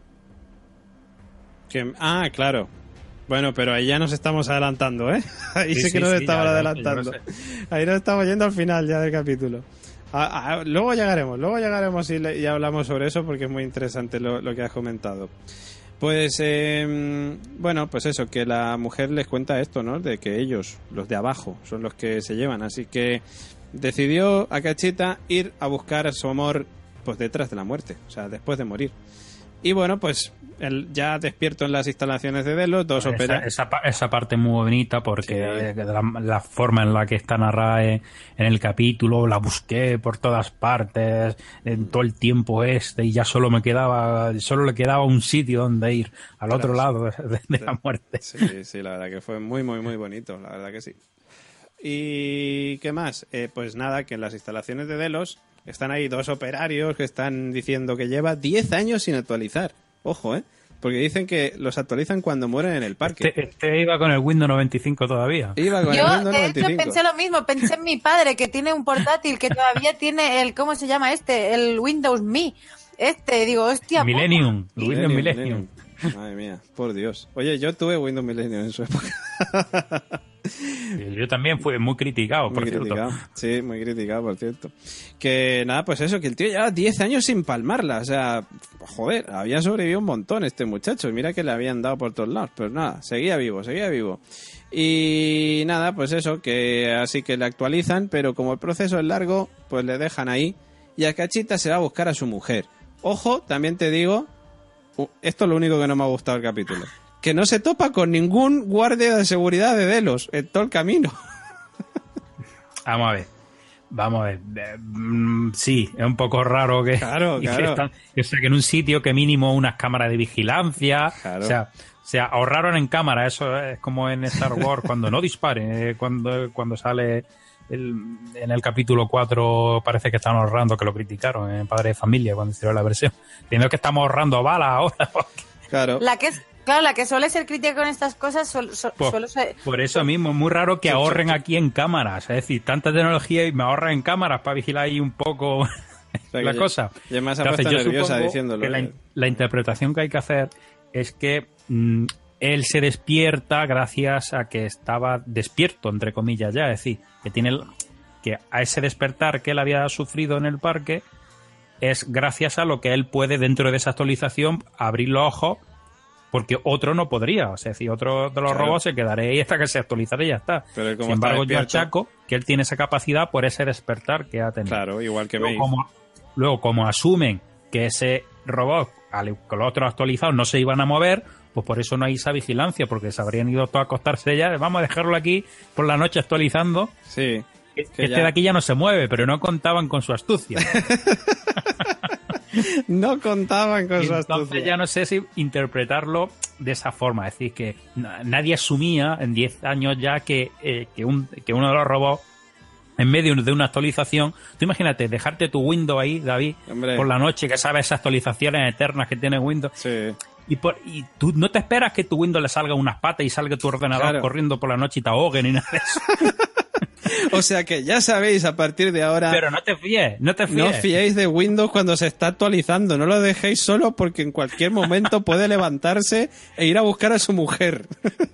Que, ah, claro. Bueno, pero ahí ya nos estamos adelantando, ¿eh? Ahí sí, sí que nos sí, estamos ya, adelantando. ya, ahí nos estamos yendo al final ya del capítulo. Ah, ah, luego llegaremos, luego llegaremos y, le, y hablamos sobre eso porque es muy interesante lo, lo que has comentado. Pues, eh, bueno, pues eso, que la mujer les cuenta esto, ¿no? De que ellos, los de abajo, son los que se llevan. Así que decidió Akashita ir a buscar a su amor, pues detrás de la muerte, o sea, después de morir. Y bueno, pues él ya despierto en las instalaciones de Delos, dos operas. Esa, esa, esa parte muy bonita porque sí. la, la forma en la que está narrada en, en el capítulo, la busqué por todas partes, en todo el tiempo este, y ya solo me quedaba, solo le quedaba un sitio donde ir, al claro, otro lado de, de, de la muerte. Sí, sí, la verdad que fue muy, muy, muy bonito, la verdad que sí. ¿Y qué más? Eh, pues nada, que en las instalaciones de Delos están ahí dos operarios que están diciendo que lleva diez años sin actualizar. Ojo, ¿eh? Porque dicen que los actualizan cuando mueren en el parque. Este, este iba con el Windows noventa y cinco todavía. Iba con Yo, el Windows de noventa y cinco. hecho, pensé lo mismo. Pensé en mi padre, que tiene un portátil que todavía tiene el... ¿Cómo se llama este? El Windows Me. Este, digo, hostia... Millennium. El Windows Millennium. Millennium. Madre mía, por Dios. Oye, yo tuve Windows Millennium en su época. Yo también fui muy criticado, por muy cierto. Criticado. Sí, muy criticado, por cierto. Que nada, pues eso, que el tío lleva diez años sin palmarla. O sea, joder, había sobrevivido un montón este muchacho. Y mira que le habían dado por todos lados. Pero nada, seguía vivo, seguía vivo. Y nada, pues eso, que así que le actualizan, pero como el proceso es largo, pues le dejan ahí. Y Akashita se va a buscar a su mujer. Ojo, también te digo, uh, esto es lo único que no me ha gustado del capítulo. Que no se topa con ningún guardia de seguridad de Delos en todo el camino. Vamos a ver. Vamos a ver. Eh, mm, sí, es un poco raro que, claro, claro. que, están, o sea, que en un sitio que mínimo unas cámaras de vigilancia. Claro. O sea, o sea, ahorraron en cámara. Eso es como en Star Wars cuando no disparen. Eh, cuando, cuando sale el, en el capítulo cuatro parece que están ahorrando, que lo criticaron en Padre de Familia cuando hicieron la versión. Diciendo que estamos ahorrando balas ahora. Claro. La que es... Claro, la que suele ser crítica con estas cosas suele, su, por, suele ser... Por eso mismo, es muy raro que ahorren aquí en cámaras. Es decir, tanta tecnología y me ahorran en cámaras para vigilar ahí un poco o sea, la cosa. Y además ha puesto nerviosa diciéndolo. Que la, la interpretación que hay que hacer es que mmm, él se despierta gracias a que estaba despierto, entre comillas ya. Es decir, que tiene el, que a ese despertar que él había sufrido en el parque es gracias a lo que él puede, dentro de esa actualización, abrir los ojos. Porque otro no podría, o sea, si otro de los claro. robots se quedaría ahí hasta que se actualizara y ya está. Pero como Sin embargo, yo achaco que él tiene esa capacidad por ese despertar que ha tenido. Claro, igual que Maeve. Como, luego, como asumen que ese robot, con los otros actualizados, no se iban a mover, pues por eso no hay esa vigilancia, porque se habrían ido todos a acostarse ya, vamos a dejarlo aquí por la noche actualizando. Sí. Que este ya... de aquí ya no se mueve, pero no contaban con su astucia. No contaban con su astucia. Entonces ya no sé si interpretarlo de esa forma. Es decir, que nadie asumía en diez años ya que, eh, que, un, que uno de los robots en medio de una actualización. Tú imagínate, dejarte tu Windows ahí, David, Hombre. por la noche, que sabes esas actualizaciones eternas que tiene Windows. Sí. Y, por, y tú no te esperas que tu Windows le salga unas patas y salga tu ordenador Claro. corriendo por la noche y te ahogue ni nada de eso. O sea que ya sabéis, a partir de ahora, Pero no te fíes, no te fíes. no os fiéis de Windows cuando se está actualizando. No lo dejéis solo porque en cualquier momento puede levantarse e ir a buscar a su mujer.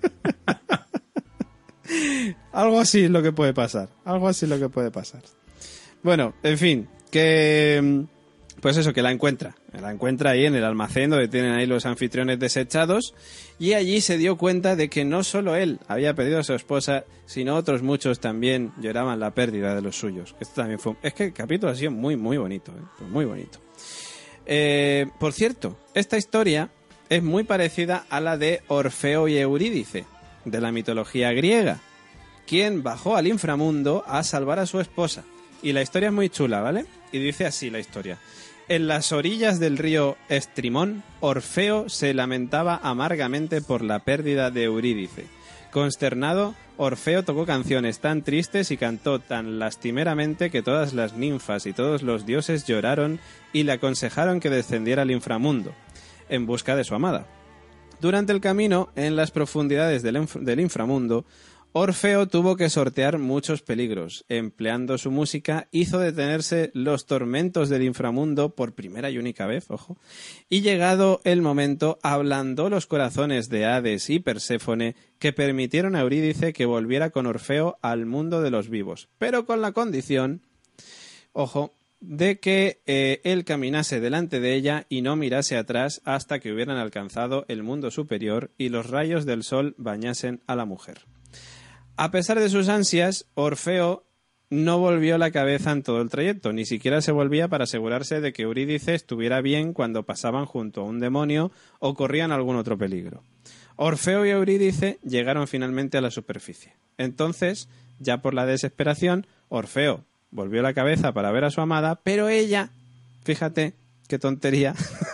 Algo así es lo que puede pasar. Algo así es lo que puede pasar. Bueno, en fin, que... Pues eso, que la encuentra. La encuentra ahí en el almacén donde tienen ahí los anfitriones desechados. Y allí se dio cuenta de que no solo él había perdido a su esposa, sino otros muchos también lloraban la pérdida de los suyos. Esto también fue... Es que el capítulo ha sido muy, muy bonito. ¿eh? Pues muy bonito. Eh, por cierto, esta historia es muy parecida a la de Orfeo y Eurídice, de la mitología griega, quien bajó al inframundo a salvar a su esposa. Y la historia es muy chula, ¿vale? Y dice así la historia. En las orillas del río Estrimón, Orfeo se lamentaba amargamente por la pérdida de Eurídice. Consternado, Orfeo tocó canciones tan tristes y cantó tan lastimeramente que todas las ninfas y todos los dioses lloraron y le aconsejaron que descendiera al inframundo, en busca de su amada. Durante el camino, en las profundidades del, inf- del inframundo, Orfeo tuvo que sortear muchos peligros. Empleando su música, hizo detenerse los tormentos del inframundo por primera y única vez, ojo, y llegado el momento, ablandó los corazones de Hades y Perséfone, que permitieron a Eurídice que volviera con Orfeo al mundo de los vivos, pero con la condición, ojo, de que eh, él caminase delante de ella y no mirase atrás hasta que hubieran alcanzado el mundo superior y los rayos del sol bañasen a la mujer. A pesar de sus ansias, Orfeo no volvió la cabeza en todo el trayecto, ni siquiera se volvía para asegurarse de que Eurídice estuviera bien cuando pasaban junto a un demonio o corrían algún otro peligro. Orfeo y Eurídice llegaron finalmente a la superficie. Entonces, ya por la desesperación, Orfeo volvió la cabeza para ver a su amada, pero ella, fíjate qué tontería,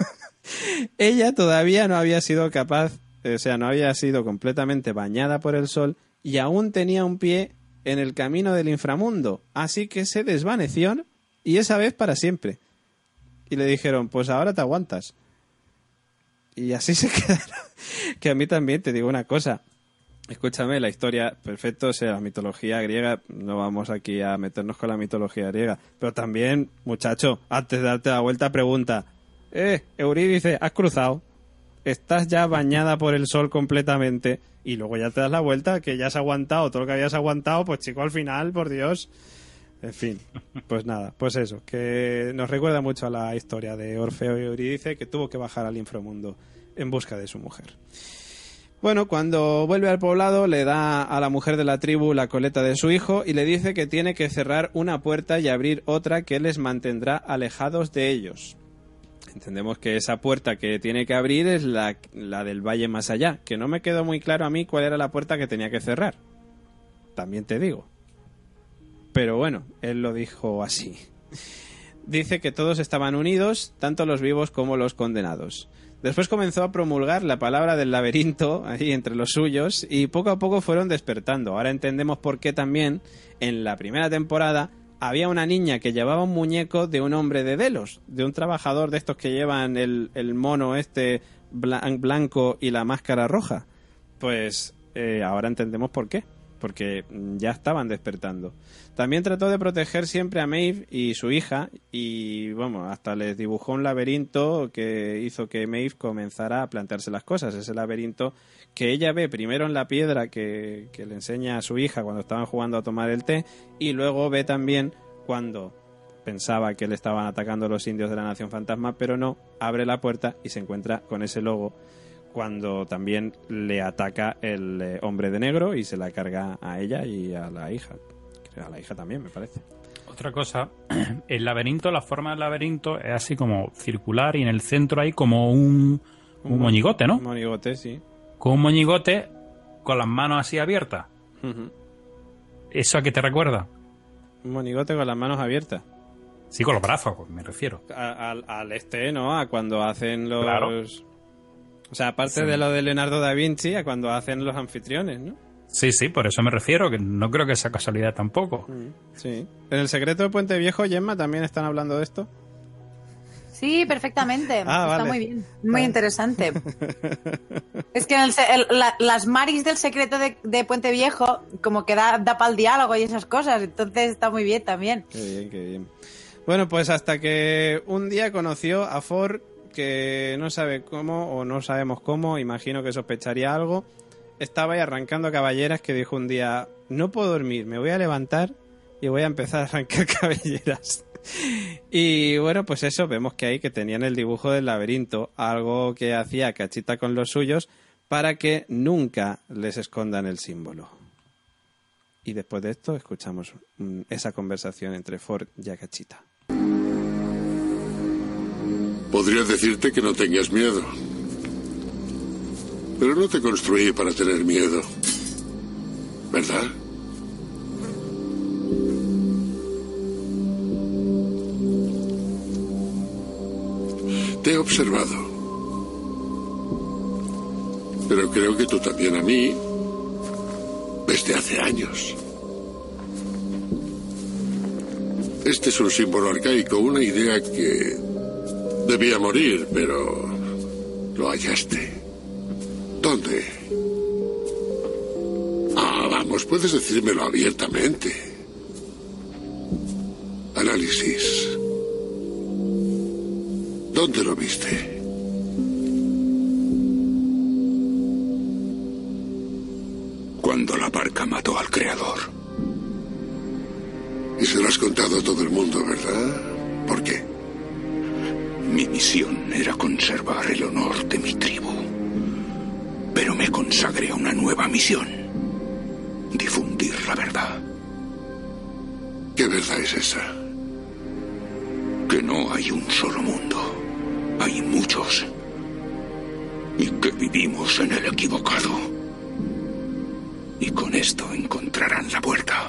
ella todavía no había sido capaz, o sea, no había sido completamente bañada por el sol y aún tenía un pie en el camino del inframundo, así que se desvaneció y esa vez para siempre. Y le dijeron, pues ahora te aguantas. Y así se quedaron. Que a mí también te digo una cosa. Escúchame, la historia, perfecto, o sea, la mitología griega, no vamos aquí a meternos con la mitología griega, pero también, muchacho, antes de darte la vuelta, pregunta, eh, Eurídice, has cruzado, estás ya bañada por el sol completamente, y luego ya te das la vuelta, que ya has aguantado todo lo que habías aguantado, pues chico, al final, por Dios. En fin, pues nada, pues eso, que nos recuerda mucho a la historia de Orfeo y Eurídice, que tuvo que bajar al inframundo en busca de su mujer. Bueno, cuando vuelve al poblado le da a la mujer de la tribu la coleta de su hijo y le dice que tiene que cerrar una puerta y abrir otra que les mantendrá alejados de ellos. Entendemos que esa puerta que tiene que abrir es la, la del valle más allá, que no me quedó muy claro a mí cuál era la puerta que tenía que cerrar. También te digo. Pero bueno, él lo dijo así. Dice que todos estaban unidos, tanto los vivos como los condenados. Después comenzó a promulgar la palabra del laberinto ahí entre los suyos y poco a poco fueron despertando. Ahora entendemos por qué también en la primera temporada había una niña que llevaba un muñeco de un hombre de Delos, de un trabajador de estos que llevan el, el mono este blan- blanco y la máscara roja. Pues eh, ahora entendemos por qué. Porque ya estaban despertando. También trató de proteger siempre a Maeve y su hija y, bueno, hasta les dibujó un laberinto que hizo que Maeve comenzara a plantearse las cosas. Ese laberinto que ella ve primero en la piedra que, que le enseña a su hija cuando estaban jugando a tomar el té y luego ve también cuando pensaba que le estaban atacando los indios de la Nación Fantasma, pero no, abre la puerta y se encuentra con ese logo cuando también le ataca el eh, hombre de negro y se la carga a ella y a la hija. A la hija también, me parece. Otra cosa, el laberinto, la forma del laberinto es así como circular y en el centro hay como un, un, un moñigote, ¿no? Un moñigote, sí. Con un moñigote con las manos así abiertas. Uh-huh. ¿Eso a qué te recuerda? Un monigote con las manos abiertas. Sí, con los brazos, me refiero. A- Al, al este, ¿no? A cuando hacen los... Claro. O sea, aparte Sí. de lo de Leonardo da Vinci, a cuando hacen los anfitriones, ¿no? Sí, sí, por eso me refiero, que no creo que sea casualidad tampoco. Sí. En El secreto de Puente Viejo, Gemma, también están hablando de esto. Sí, perfectamente. Ah, Está vale. muy bien. Muy Vale. interesante. Es que en el se- el- la- las maris del secreto de, de Puente Viejo como que da, da para el diálogo y esas cosas. Entonces está muy bien también. Qué bien, qué bien. Bueno, pues hasta que un día conoció a Ford, que no sabe cómo, o no sabemos cómo, imagino que sospecharía algo. Estaba ahí arrancando cabelleras, que dijo un día, no puedo dormir, me voy a levantar y voy a empezar a arrancar cabelleras. Y bueno, pues eso, vemos que ahí que tenían el dibujo del laberinto, algo que hacía Cachita con los suyos para que nunca les escondan el símbolo. Y después de esto escuchamos mm, esa conversación entre Ford y Cachita. Podría decirte que no tengas miedo. Pero no te construí para tener miedo. ¿Verdad? Te he observado. Pero creo que tú también a mí. Desde hace años. Este es un símbolo arcaico, una idea que debía morir, pero lo hallaste. ¿Dónde? Ah, vamos, puedes decírmelo abiertamente. Análisis. ¿Dónde lo viste? Cuando la parca mató al creador. Y se lo has contado a todo el mundo, ¿verdad? ¿Por qué? Mi misión era conservar el honor de mi tribu. Pero me consagré a una nueva misión. Difundir la verdad. ¿Qué verdad es esa? Que no hay un solo mundo. Hay muchos. Y que vivimos en el equivocado. Y con esto encontrarán la vuelta.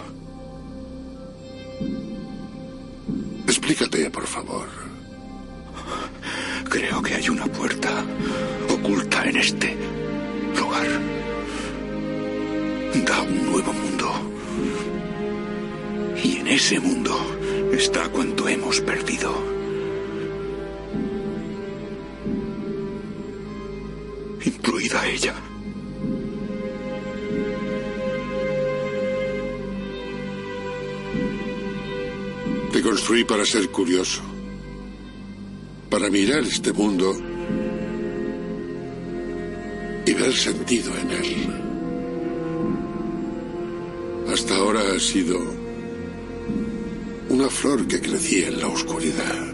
Explícate, por favor. Creo que hay una puerta oculta en este lugar. Da un nuevo mundo. Y en ese mundo está cuanto hemos perdido. Incluida ella. Te construí para ser curioso. Para mirar este mundo y ver sentido en él. Hasta ahora ha sido una flor que crecía en la oscuridad.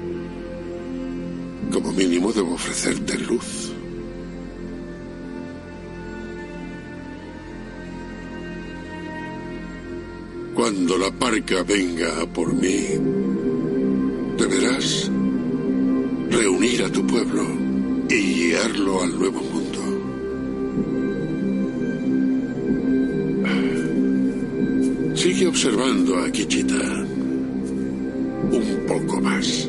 Como mínimo debo ofrecerte luz. Cuando la parca venga a por mí, deberás reunir a tu pueblo y guiarlo al nuevo mundo. Sigue observando a Kichita un poco más.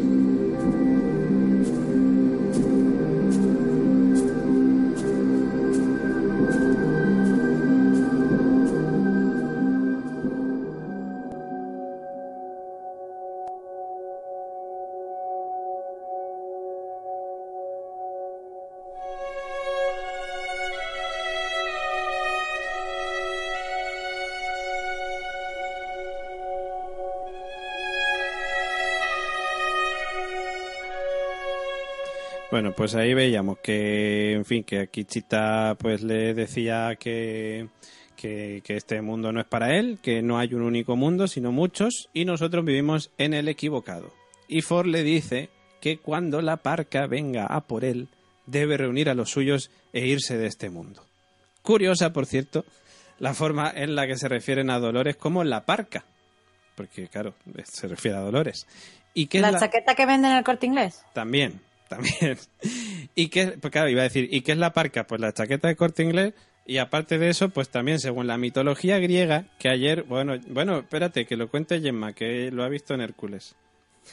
Bueno, pues ahí veíamos que, en fin, que a Kichita pues le decía que, que, que este mundo no es para él, que no hay un único mundo, sino muchos, y nosotros vivimos en el equivocado. Y Ford le dice que cuando la parca venga a por él, debe reunir a los suyos e irse de este mundo. Curiosa, por cierto, la forma en la que se refieren a Dolores como la parca, porque claro, se refiere a Dolores. ¿Y qué es ¿La, la chaqueta que venden en el Corte Inglés? También, también. ¿Y qué? Pues claro, iba a decir, ¿y qué es la parca? Pues la chaqueta de Corte Inglés. Y aparte de eso, pues también según la mitología griega, que ayer, bueno, bueno, espérate, que lo cuente Gemma, que lo ha visto en Hércules.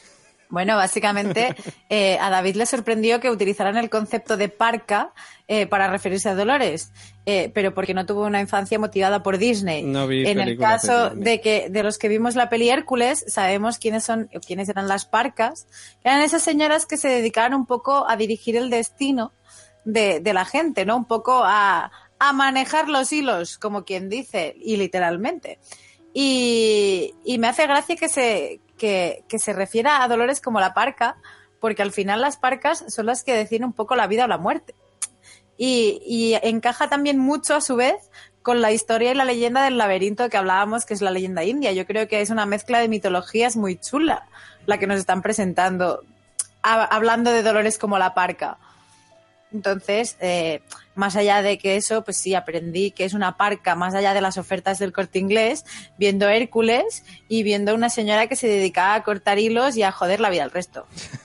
Bueno, básicamente eh, a David le sorprendió que utilizaran el concepto de parca eh, para referirse a Dolores, eh, pero porque no tuvo una infancia motivada por Disney. No vi en el películas caso de Disney. de que de los que vimos la peli Hércules, sabemos quiénes son, quiénes eran las parcas, que eran esas señoras que se dedicaban un poco a dirigir el destino de, de la gente, ¿no? Un poco a, a manejar los hilos, como quien dice, y literalmente. Y, y me hace gracia que se Que, que se refiera a Dolores como la parca, porque al final las parcas son las que deciden un poco la vida o la muerte. Y, y encaja también mucho, a su vez, con la historia y la leyenda del laberinto que hablábamos, que es la leyenda india. Yo creo que es una mezcla de mitologías muy chula la que nos están presentando, a, hablando de Dolores como la parca. Entonces, eh, más allá de que eso, pues sí, aprendí que es una parca, más allá de las ofertas del Corte Inglés, viendo Hércules y viendo una señora que se dedicaba a cortar hilos y a joder la vida al resto.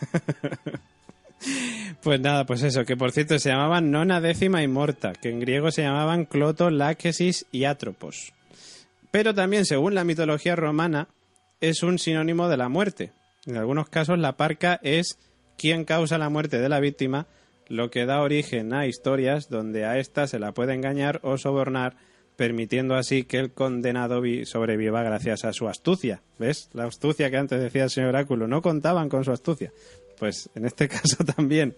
Pues nada, pues eso, que por cierto se llamaban Nona Décima y Morta, que en griego se llamaban Cloto, Láquesis y Atropos. Pero también, según la mitología romana, es un sinónimo de la muerte. En algunos casos la parca es quien causa la muerte de la víctima, lo que da origen a historias donde a ésta se la puede engañar o sobornar, permitiendo así que el condenado vi- sobreviva gracias a su astucia. ¿Ves? La astucia que antes decía el señor Oráculo. No contaban con su astucia. Pues en este caso también.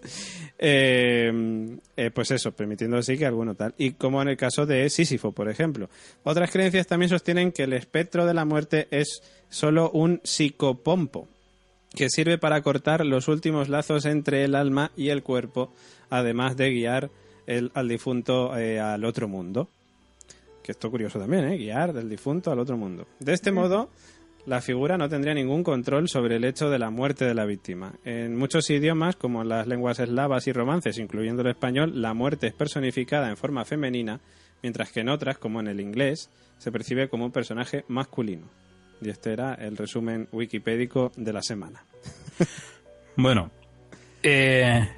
Eh, eh, pues eso, permitiendo así que alguno tal. Y como en el caso de Sísifo, por ejemplo. Otras creencias también sostienen que el espectro de la muerte es solo un psicopompo, que sirve para cortar los últimos lazos entre el alma y el cuerpo, además de guiar el, al difunto eh, al otro mundo. Que esto es curioso también, ¿eh? Guiar del difunto al otro mundo. De este modo, la figura no tendría ningún control sobre el hecho de la muerte de la víctima. En muchos idiomas, como en las lenguas eslavas y romances, incluyendo el español, la muerte es personificada en forma femenina, mientras que en otras, como en el inglés, se percibe como un personaje masculino. Y este era el resumen wikipédico de la semana. Bueno, eh,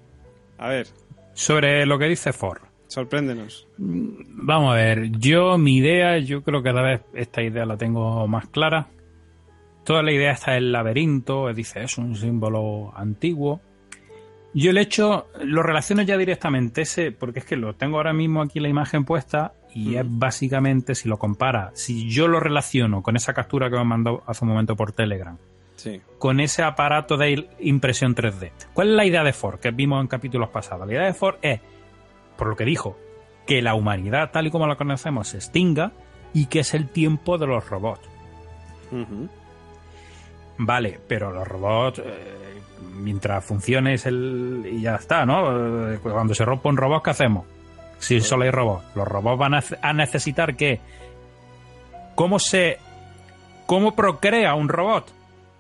A ver, sobre lo que dice Ford. sorpréndenos. Vamos a ver, yo mi idea, yo creo que cada vez esta idea la tengo más clara. Toda la idea está en el laberinto, dice, es un símbolo antiguo. Yo el hecho, lo relaciono ya directamente, ese, porque es que lo tengo ahora mismo aquí la imagen puesta y mm. es básicamente, si lo compara, si yo lo relaciono con esa captura que me mandó hace un momento por Telegram, sí, con ese aparato de impresión tres D. ¿Cuál es la idea de Ford que vimos en capítulos pasados? La idea de Ford es, por lo que dijo, que la humanidad tal y como la conocemos se extinga y que es el tiempo de los robots. Uh-huh. Vale, pero los robots, eh, mientras funcione es el y ya está, ¿no? Cuando se rompe un robot, ¿qué hacemos? Si solo hay robots, los robots van a, a necesitar que ¿cómo se cómo procrea un robot?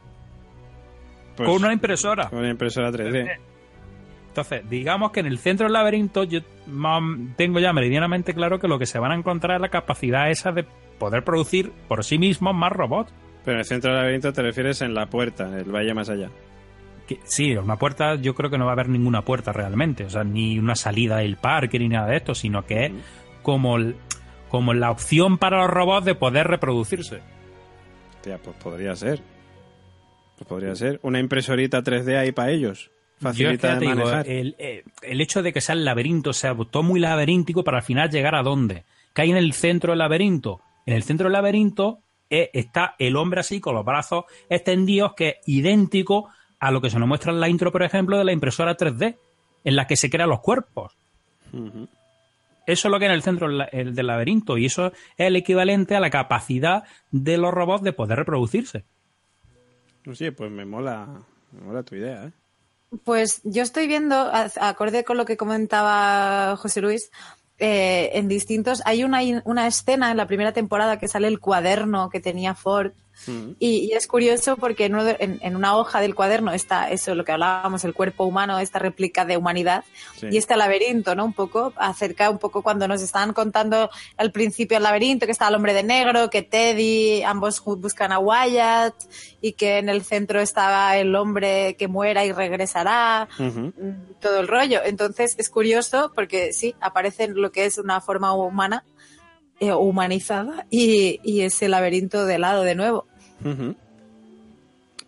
Pues, con una impresora. Con una impresora tres D. Entonces, digamos que en el centro del laberinto yo tengo ya meridianamente claro que lo que se van a encontrar es la capacidad esa de poder producir por sí mismos más robots. Pero en el centro del laberinto te refieres en la puerta, en el valle más allá. Que, sí, una puerta, yo creo que no va a haber ninguna puerta realmente, o sea, ni una salida del parque ni nada de esto, sino que es como, el, como la opción para los robots de poder reproducirse. Hostia, pues podría ser. Pues podría ser. Una impresorita tres D ahí para ellos. Facilita de manejar. Digo, el, el hecho de que sea el laberinto, sea todo muy laberíntico para al final llegar a dónde. ¿Qué hay en el centro del laberinto? En el centro del laberinto eh, está el hombre así con los brazos extendidos, que es idéntico a lo que se nos muestra en la intro, por ejemplo, de la impresora tres D, en la que se crean los cuerpos. Uh-huh. Eso es lo que hay en el centro del, del laberinto, y eso es el equivalente a la capacidad de los robots de poder reproducirse. Sí, pues me mola, me mola tu idea, ¿eh? Pues yo estoy viendo, acorde con lo que comentaba José Luis, eh, en distintos... Hay una, una escena en la primera temporada que sale el cuaderno que tenía Ford. Mm. Y, y es curioso porque en, en, en una hoja del cuaderno está eso, lo que hablábamos, el cuerpo humano, esta réplica de humanidad, sí. Y este laberinto, ¿no? Un poco, acerca un poco cuando nos estaban contando al principio el laberinto, que estaba el hombre de negro, que Teddy, ambos buscan a Wyatt, y que en el centro estaba el hombre que muera y regresará, uh-huh. Todo el rollo. Entonces es curioso porque sí, aparece lo que es una forma humana, eh, humanizada, y, y ese laberinto de lado de nuevo. Uh-huh.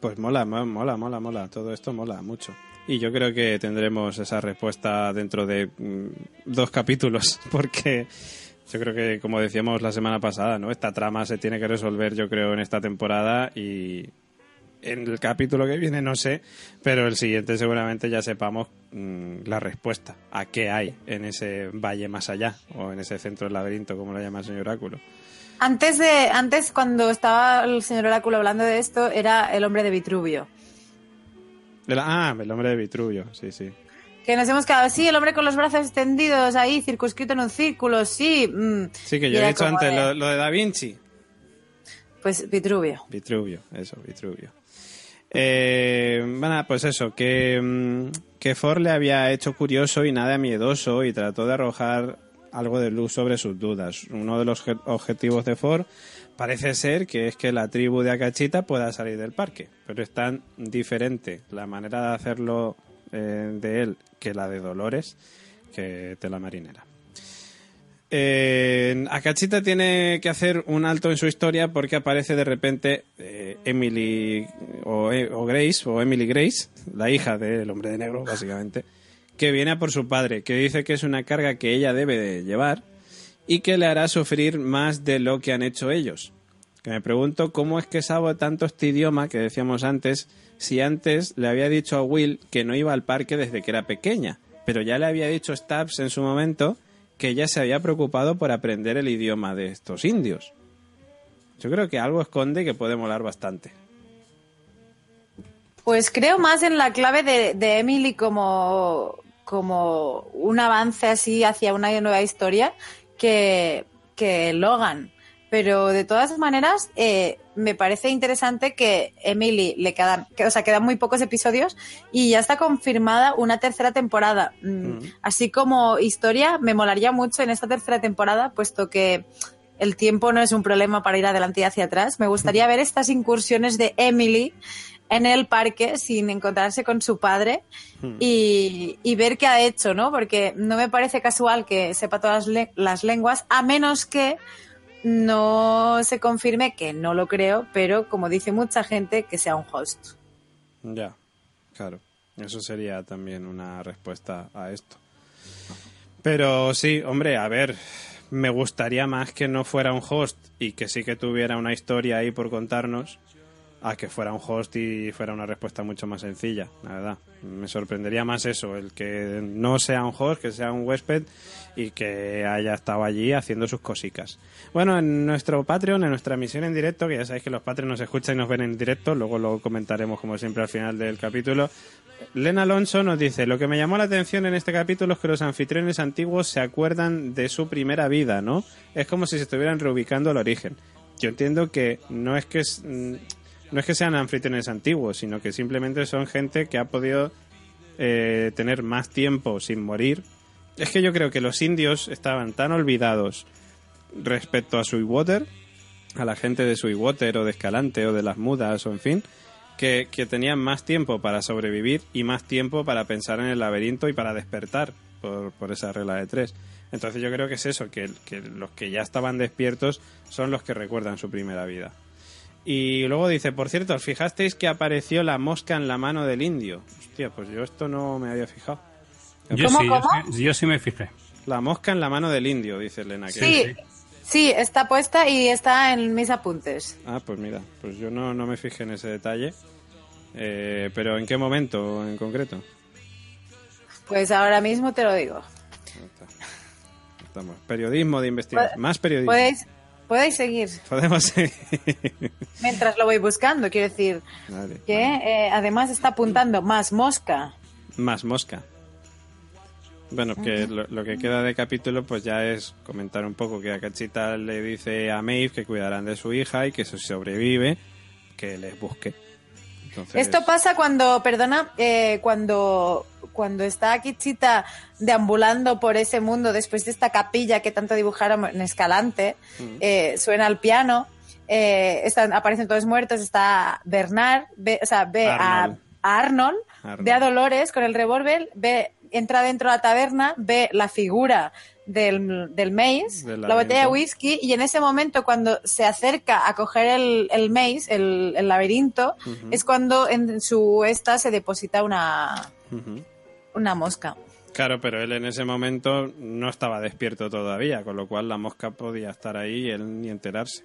Pues mola, mola, mola, mola. Todo esto mola mucho. Y yo creo que tendremos esa respuesta dentro de mm, dos capítulos, porque yo creo que, como decíamos la semana pasada, ¿no? Esta trama se tiene que resolver, yo creo, en esta temporada y en el capítulo que viene no sé, pero el siguiente seguramente ya sepamos mmm, la respuesta a qué hay en ese valle más allá o en ese centro del laberinto, como lo llama el señor Oráculo. Antes de, antes cuando estaba el señor Oráculo hablando de esto, era el hombre de Vitruvio. El, ah, el hombre de Vitruvio, sí, sí. Que nos hemos quedado, sí, el hombre con los brazos extendidos ahí, circunscrito en un círculo, sí. Mm. Sí, que yo he dicho antes, de... lo, lo de Da Vinci. Pues Vitruvio. Vitruvio, eso, Vitruvio. Eh, bueno, pues eso, que, que Ford le había hecho curioso y nada miedoso y trató de arrojar algo de luz sobre sus dudas. Uno de los objetivos de Ford parece ser que es que la tribu de Akachita pueda salir del parque, pero es tan diferente la manera de hacerlo eh, de él que la de Dolores, que de la marinera. Eh, Akachita tiene que hacer un alto en su historia porque aparece de repente eh, Emily o, o Grace, o Emily Grace, la hija del hombre de negro, básicamente, que viene a por su padre, que dice que es una carga que ella debe de llevar y que le hará sufrir más de lo que han hecho ellos. Que me pregunto cómo es que sabe tanto este idioma que decíamos antes, si antes le había dicho a Will que no iba al parque desde que era pequeña, pero ya le había dicho Stubbs en su momento que ella se había preocupado por aprender el idioma de estos indios. Yo creo que algo esconde que puede molar bastante. Pues creo más en la clave de, de Emily como, como un avance así hacia una nueva historia que, que Logan. Pero de todas maneras eh, me parece interesante que Emily le quedan, que, o sea, quedan muy pocos episodios y ya está confirmada una tercera temporada. Mm. Así como historia, me molaría mucho en esta tercera temporada, puesto que el tiempo no es un problema para ir adelante y hacia atrás. Me gustaría ver estas incursiones de Emily en el parque sin encontrarse con su padre y, y ver qué ha hecho, ¿no? Porque no me parece casual que sepa todas las, le- las lenguas, a menos que no se confirme, que no lo creo, pero como dice mucha gente, que sea un host. Ya, claro. Eso sería también una respuesta a esto. Pero sí, hombre, a ver, me gustaría más que no fuera un host y que sí que tuviera una historia ahí por contarnos, a que fuera un host y fuera una respuesta mucho más sencilla, la verdad. Me sorprendería más eso, el que no sea un host, que sea un huésped y que haya estado allí haciendo sus cosicas. Bueno, en nuestro Patreon, en nuestra emisión en directo, que ya sabéis que los Patreons nos escuchan y nos ven en directo, luego lo comentaremos como siempre al final del capítulo. Lena Alonso nos dice: lo que me llamó la atención en este capítulo es que los anfitriones antiguos se acuerdan de su primera vida, ¿no? Es como si se estuvieran reubicando al origen. Yo entiendo que no es que es... No es que sean anfitriones antiguos, sino que simplemente son gente que ha podido eh, tener más tiempo sin morir. Es que yo creo que los indios estaban tan olvidados respecto a Sweetwater, a la gente de Sweetwater o de Escalante o de las Mudas o en fin, que, que tenían más tiempo para sobrevivir y más tiempo para pensar en el laberinto y para despertar por, por esa regla de tres. Entonces yo creo que es eso, que, que los que ya estaban despiertos son los que recuerdan su primera vida. Y luego dice, por cierto, ¿os fijasteis que apareció la mosca en la mano del indio? Hostia, pues yo esto no me había fijado. Yo ¿Cómo, sí, cómo? Yo, sí, yo sí me fijé. La mosca en la mano del indio, dice Elena. Que Sí, sí, sí, está puesta y está en mis apuntes. Ah, pues mira, pues yo no, no me fijé en ese detalle. Eh, pero ¿en qué momento en concreto? Pues ahora mismo te lo digo. Estamos. Periodismo de investigación. Más periodismo. Podéis, podéis seguir. Podemos seguir. Mientras lo voy buscando, quiero decir Vale, que vale. eh, además está apuntando más mosca. Más mosca. Bueno, que lo, lo que queda de capítulo pues ya es comentar un poco que Akachita le dice a Maeve que cuidarán de su hija y que si sobrevive, que les busque. Entonces... Esto pasa cuando, perdona, eh, cuando, cuando está Akachita deambulando por ese mundo después de esta capilla que tanto dibujaron en Escalante, mm. eh, suena el piano, eh, están, aparecen todos muertos, está Bernard, ve, o sea, ve Arnold. A, a Arnold, Arnold, ve a Dolores con el revólver, ve... entra dentro de la taberna, ve la figura del, del maze, Del la botella de laberinto. whisky, y en ese momento cuando se acerca a coger el, el maze, el, el laberinto, Ujú. es cuando en su esta se deposita una, Ujú. una mosca. Claro, pero él en ese momento no estaba despierto todavía, con lo cual la mosca podía estar ahí y él ni enterarse.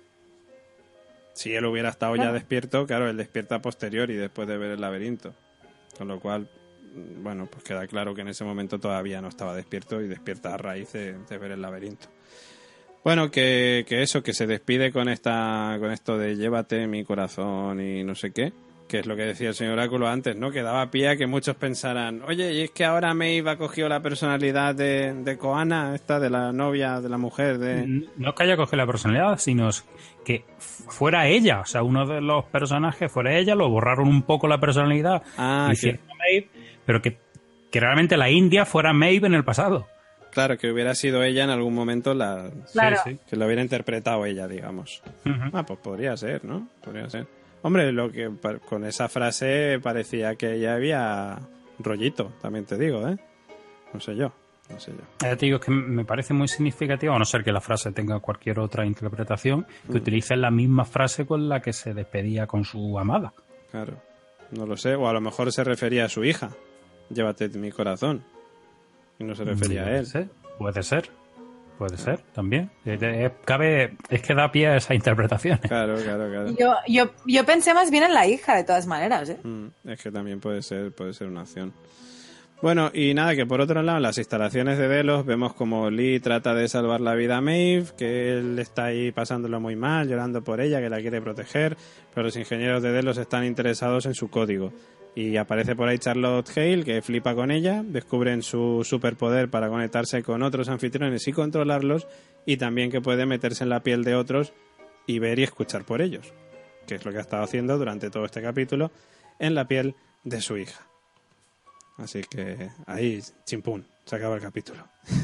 Si él hubiera estado ya Claro. despierto, claro, él despierta a posteriori después de ver el laberinto. Con lo cual, bueno, pues queda claro que en ese momento todavía no estaba despierto y despierta a raíz de, de ver el laberinto. Bueno, que, que eso, que se despide con esta con esto de llévate mi corazón y no sé qué, que es lo que decía el señor Oráculo antes, ¿no? Que daba pie a que muchos pensaran, oye, y es que ahora Maeve ha cogido la personalidad de, de Koana, esta de la novia, de la mujer, de... No que haya cogido la personalidad, sino que fuera ella, o sea, uno de los personajes fuera ella, lo borraron un poco la personalidad, Ah, hicieron que, a Maeve, pero que, que realmente la India fuera Maeve en el pasado. claro, que hubiera sido ella en algún momento la... Claro. Sí, sí. Que lo hubiera interpretado ella, digamos. Ujú. Ah, pues podría ser, ¿no? Podría ser. Hombre, lo que pa- con esa frase parecía que ya había rollito, también te digo, ¿eh? No sé yo, no sé yo. Ya te digo que me parece muy significativo, a no ser que la frase tenga cualquier otra interpretación, que Mm. utilicen la misma frase con la que se despedía con su amada. Claro, no lo sé. O a lo mejor se refería a su hija. Llévate mi corazón. Y no se refería a Puede él. ser, puede ser, puede ser también. Eh, eh, cabe, es que da pie a esas interpretaciones. Claro, claro, claro. Yo, yo, yo pensé más bien en la hija, de todas maneras, ¿eh? Mm, es que también puede ser, puede ser una opción. Bueno, y nada, que por otro lado, en las instalaciones de Delos vemos como Lee trata de salvar la vida a Maeve, que él está ahí pasándolo muy mal, llorando por ella, que la quiere proteger, pero los ingenieros de Delos están interesados en su código. Y aparece por ahí Charlotte Hale, que flipa con ella, descubren su superpoder para conectarse con otros anfitriones y controlarlos, y también que puede meterse en la piel de otros y ver y escuchar por ellos, que es lo que ha estado haciendo durante todo este capítulo, en la piel de su hija. Así que ahí, chimpún, se acaba el capítulo.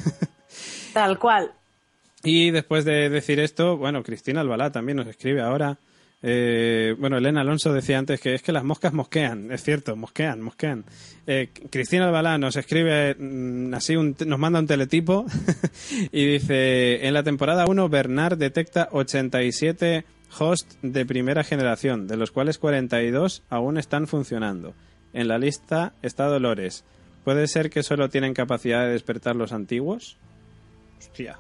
Tal cual. Y después de decir esto, bueno, Cristina Albalá también nos escribe ahora. Eh, bueno, Elena Alonso decía antes que es que las moscas mosquean, es cierto, mosquean, mosquean. Eh, Cristina Albalá nos escribe mm, así, un, nos manda un teletipo y dice, en la temporada uno Bernard detecta ochenta y siete hosts de primera generación, de los cuales cuarenta y dos aún están funcionando. En la lista está Dolores. ¿Puede ser que solo tienen capacidad de despertar los antiguos? Hostia,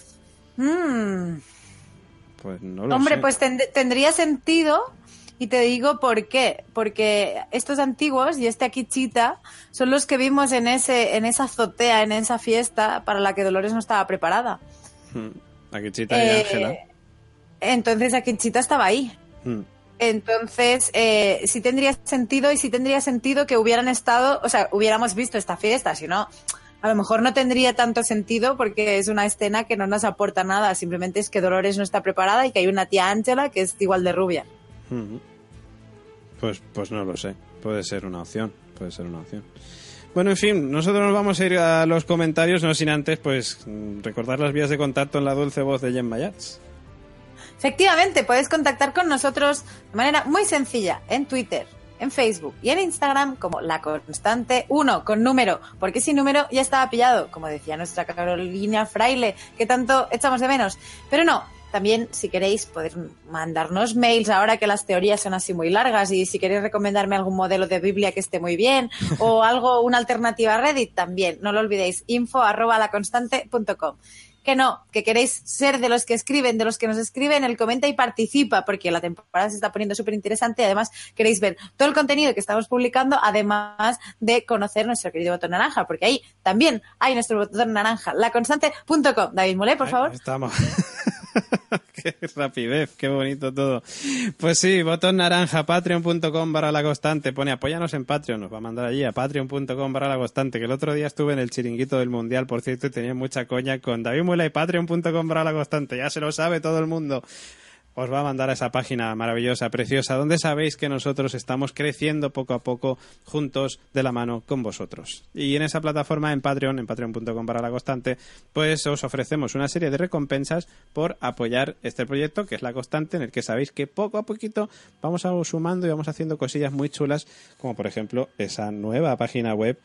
Mm. pues no lo Hombre, sé. pues tend- tendría sentido, y te digo por qué. Porque estos antiguos y este Akichita son los que vimos en ese en esa azotea, en esa fiesta para la que Dolores no estaba preparada. Hmm. Aquí Chita y Eh, Ángela. entonces Akichita estaba ahí. Hmm. Entonces, eh, sí tendría sentido y sí tendría sentido que hubieran estado, o sea, hubiéramos visto esta fiesta, si no, a lo mejor no tendría tanto sentido porque es una escena que no nos aporta nada, simplemente es que Dolores no está preparada y que hay una tía Ángela que es igual de rubia. Hmm. Pues, pues no lo sé. Puede ser una opción. Puede ser una opción. Bueno, en fin, nosotros nos vamos a ir a los comentarios, no sin antes, pues, recordar las vías de contacto en la dulce voz de Jen Mayats. Efectivamente, puedes contactar con nosotros de manera muy sencilla en Twitter, en Facebook y en Instagram como La Constante uno con número, porque sin número ya estaba pillado, como decía nuestra Carolina Fraile, que tanto echamos de menos. Pero no, también si queréis poder mandarnos mails ahora que las teorías son así muy largas, y si queréis recomendarme algún modelo de Biblia que esté muy bien o algo, una alternativa a Reddit, también, no lo olvidéis, info arroba laconstante punto com. Que no, que queréis ser de los que escriben, de los que nos escriben, el comenta y participa, porque la temporada se está poniendo súper interesante y además queréis ver todo el contenido que estamos publicando, además de conocer nuestro querido botón naranja, porque ahí también hay nuestro botón naranja, laconstante punto com. David Molé, por favor. Ahí estamos. Qué rapidez, qué bonito todo. Pues sí, botón naranja, patreon punto com barra la constante. Pone apóyanos en Patreon, nos va a mandar allí a patreon punto com barra la constante. Que el otro día estuve en el chiringuito del Mundial, por cierto, y tenía mucha coña con David Muela y patreon punto com barra la constante. Ya se lo sabe todo el mundo. Os va a mandar a esa página maravillosa, preciosa, donde sabéis que nosotros estamos creciendo poco a poco juntos de la mano con vosotros. Y en esa plataforma, en Patreon, en patreon punto com barra la constante, pues os ofrecemos una serie de recompensas por apoyar este proyecto, que es La Constante, en el que sabéis que poco a poquito vamos a sumando y vamos haciendo cosillas muy chulas, como por ejemplo esa nueva página web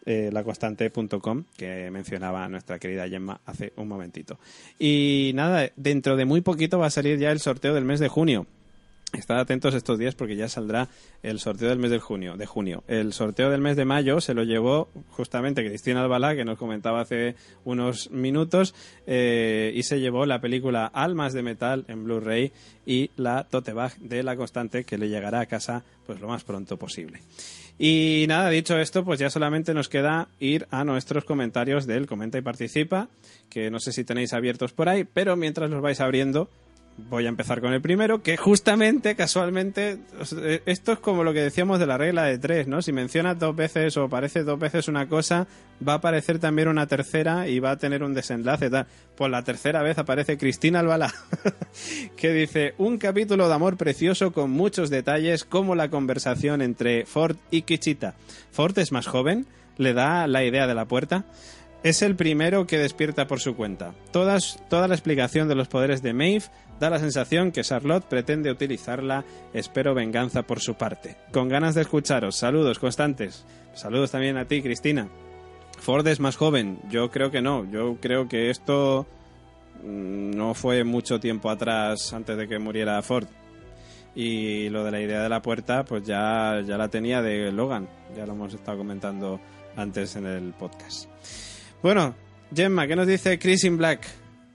eh, la constante punto com, que mencionaba nuestra querida Gemma hace un momentito. Y nada, dentro de muy poquito va a salir ya el sorteo del mes de junio. Estad atentos estos días porque ya saldrá el sorteo del mes de junio, de junio. El sorteo del mes de mayo se lo llevó justamente Cristina Albalá, que nos comentaba hace unos minutos, eh, y se llevó la película Almas de Metal en Blu-ray y la tote bag de La Constante, que le llegará a casa pues lo más pronto posible. Y nada, dicho esto, pues ya solamente nos queda ir a nuestros comentarios del Comenta y Participa, que no sé si tenéis abiertos por ahí, pero mientras los vais abriendo, voy a empezar con el primero, que justamente, casualmente, esto es como lo que decíamos de la regla de tres, ¿no? Si mencionas dos veces o aparece dos veces una cosa, va a aparecer también una tercera y va a tener un desenlace, tal. Pues la tercera vez aparece Cristina Albalá, que dice: un capítulo de amor precioso con muchos detalles, como la conversación entre Ford y Kichita. Ford es más joven, le da la idea de la puerta. Es el primero que despierta por su cuenta. Todas, toda la explicación de los poderes de Maeve da la sensación que Charlotte pretende utilizarla. Espero venganza por su parte. Con ganas de escucharos. Saludos constantes. Saludos también a ti, Cristina. Ford es más joven. Yo creo que no. Yo creo que esto no fue mucho tiempo atrás, antes de que muriera Ford. Y lo de la idea de la puerta, pues ya, ya la tenía de Logan. Ya lo hemos estado comentando antes en el podcast. Bueno, Gemma, ¿qué nos dice Chris in Black?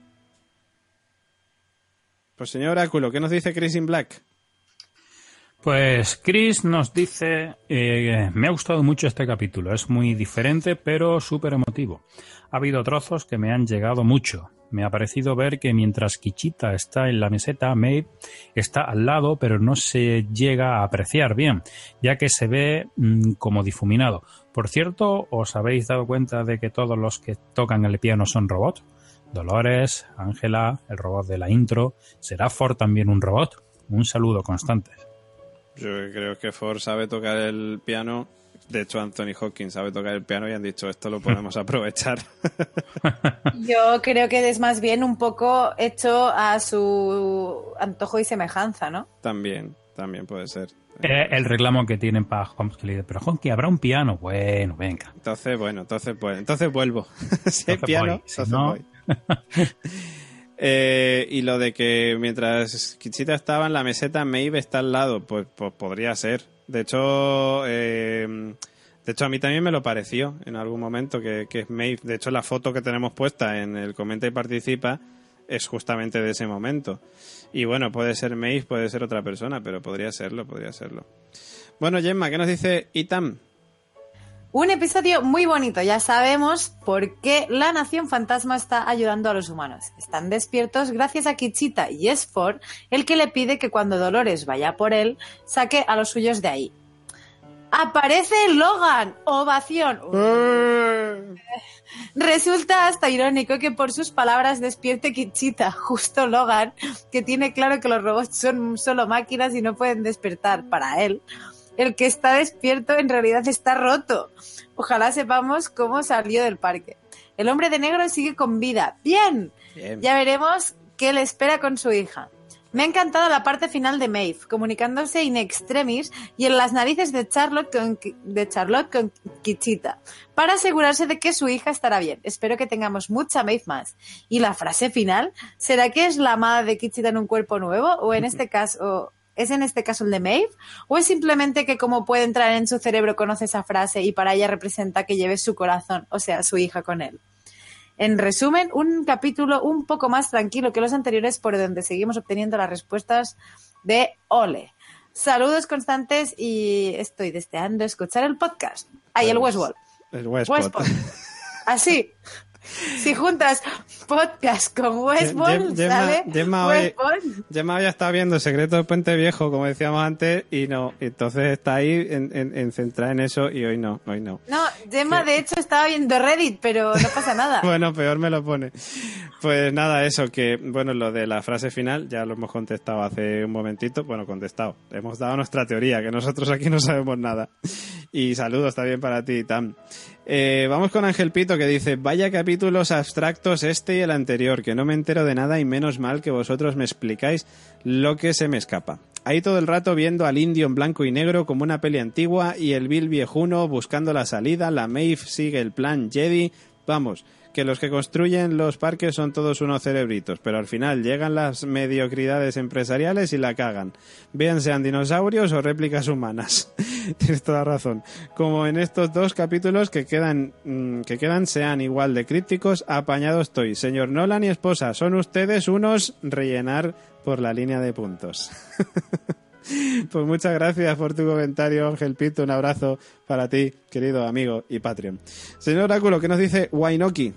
Pues señor Oráculo, ¿qué nos dice Chris in Black? Pues Chris nos dice, eh, me ha gustado mucho este capítulo, es muy diferente pero súper emotivo. Ha habido trozos que me han llegado mucho. Me ha parecido ver que mientras Kichita está en la meseta, Maeve está al lado, pero no se llega a apreciar bien, ya que se ve mmm, como difuminado. Por cierto, ¿os habéis dado cuenta de que todos los que tocan el piano son robots? Dolores, Ángela, el robot de la intro. ¿Será Ford también un robot? Un saludo constante. Yo creo que Ford sabe tocar el piano. De hecho, Anthony Hopkins sabe tocar el piano y han dicho, esto lo podemos aprovechar. Yo creo que es más bien un poco hecho a su antojo y semejanza, ¿no? También, también puede ser. Eh, el reclamo que tienen para Holmes, que le dice, pero Honky, ¿habrá un piano? Bueno, venga. Entonces, bueno, entonces pues, entonces vuelvo. Si hay Entonces piano, voy, si entonces no... voy. eh, y lo de que mientras Kichita estaba en la meseta, Maeve está al lado, pues, pues podría ser. De hecho, eh, de hecho a mí también me lo pareció en algún momento que, que es Maeve. De hecho, la foto que tenemos puesta en el Comenta y Participa es justamente de ese momento. Y bueno, puede ser Maeve, puede ser otra persona, pero podría serlo, podría serlo. Bueno, Gemma, ¿qué nos dice Itam? Un episodio muy bonito. Ya sabemos por qué la Nación Fantasma está ayudando a los humanos. Están despiertos gracias a Kichita y es Ford el que le pide que cuando Dolores vaya por él, saque a los suyos de ahí. ¡Aparece Logan! ¡Ovación! Resulta hasta irónico que por sus palabras despierte Kichita, justo Logan, que tiene claro que los robots son solo máquinas y no pueden despertar. Para él, el que está despierto en realidad está roto. Ojalá sepamos cómo salió del parque. El hombre de negro sigue con vida. ¡Bien! Bien. Ya veremos qué le espera con su hija. Me ha encantado la parte final de Maeve, comunicándose in extremis y en las narices de Charlotte con, de Charlotte con Kichita, para asegurarse de que su hija estará bien. Espero que tengamos mucha Maeve más. ¿Y la frase final? ¿Será que es la amada de Kichita en un cuerpo nuevo? ¿O en este caso, es en este caso el de Maeve? ¿O es simplemente que como puede entrar en su cerebro conoce esa frase y para ella representa que lleve su corazón, o sea, su hija con él? En resumen, un capítulo un poco más tranquilo que los anteriores, por donde seguimos obteniendo las respuestas de Ole. Saludos constantes y estoy deseando escuchar el podcast. Ahí el Westworld. El Westworld. Así. Si juntas podcast con Westworld, Gemma, ¿sale? Gemma hoy, Gemma hoy está viendo el secreto del Puente Viejo, como decíamos antes, y no. Entonces está ahí en, en, en centrada en eso y hoy no, hoy no. No, Gemma de hecho estaba viendo Reddit, pero no pasa nada. Bueno, peor me lo pone. Pues nada, eso, que bueno, lo de la frase final ya lo hemos contestado hace un momentito. Bueno, contestado. Hemos dado nuestra teoría, que nosotros aquí no sabemos nada. Y saludos también para ti, Tam. Eh, vamos con Ángel Pito, que dice: vaya capítulos abstractos este y el anterior, que no me entero de nada y menos mal que vosotros me explicáis lo que se me escapa. ahí todo el rato viendo al indio en blanco y negro como una peli antigua y el Bill viejuno buscando la salida, la Maeve sigue el plan Jedi, vamos, que los que construyen los parques son todos unos cerebritos, pero al final llegan las mediocridades empresariales y la cagan. Vean sean dinosaurios o réplicas humanas. Tienes toda razón. Como en estos dos capítulos que quedan, que quedan sean igual de crípticos, apañado estoy. Señor Nolan y esposa, son ustedes unos rellenar por la línea de puntos. Pues muchas gracias por tu comentario, Ángel Pito. Un abrazo para ti, querido amigo y Patreon. Señor Oráculo, ¿qué nos dice Wainoki?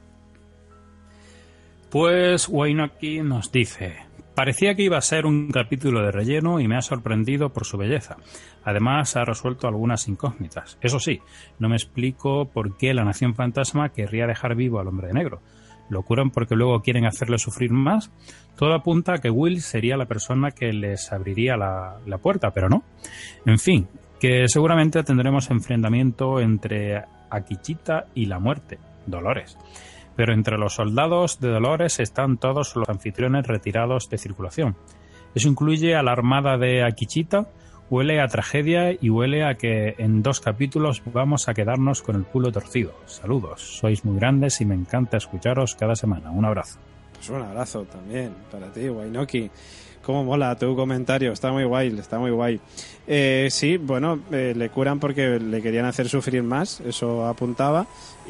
Pues Wainoki nos dice: parecía que iba a ser un capítulo de relleno y me ha sorprendido por su belleza. Además, ha resuelto algunas incógnitas. Eso sí, no me explico por qué la Nación Fantasma querría dejar vivo al Hombre de Negro. ¿Lo curan porque luego quieren hacerle sufrir más? Todo apunta a que Will sería la persona que les abriría la, la puerta, pero no. En fin, que seguramente tendremos enfrentamiento entre Akichita y la muerte, Dolores. Pero entre los soldados de Dolores están todos los anfitriones retirados de circulación. Eso incluye a la armada de Akichita. Huele a tragedia y huele a que en dos capítulos vamos a quedarnos con el culo torcido. Saludos, sois muy grandes y me encanta escucharos cada semana. Un abrazo. Pues un abrazo también para ti, Wainoki. Cómo mola tu comentario, está muy guay, está muy guay. Eh, sí, bueno, eh, le curan porque le querían hacer sufrir más, eso apuntaba,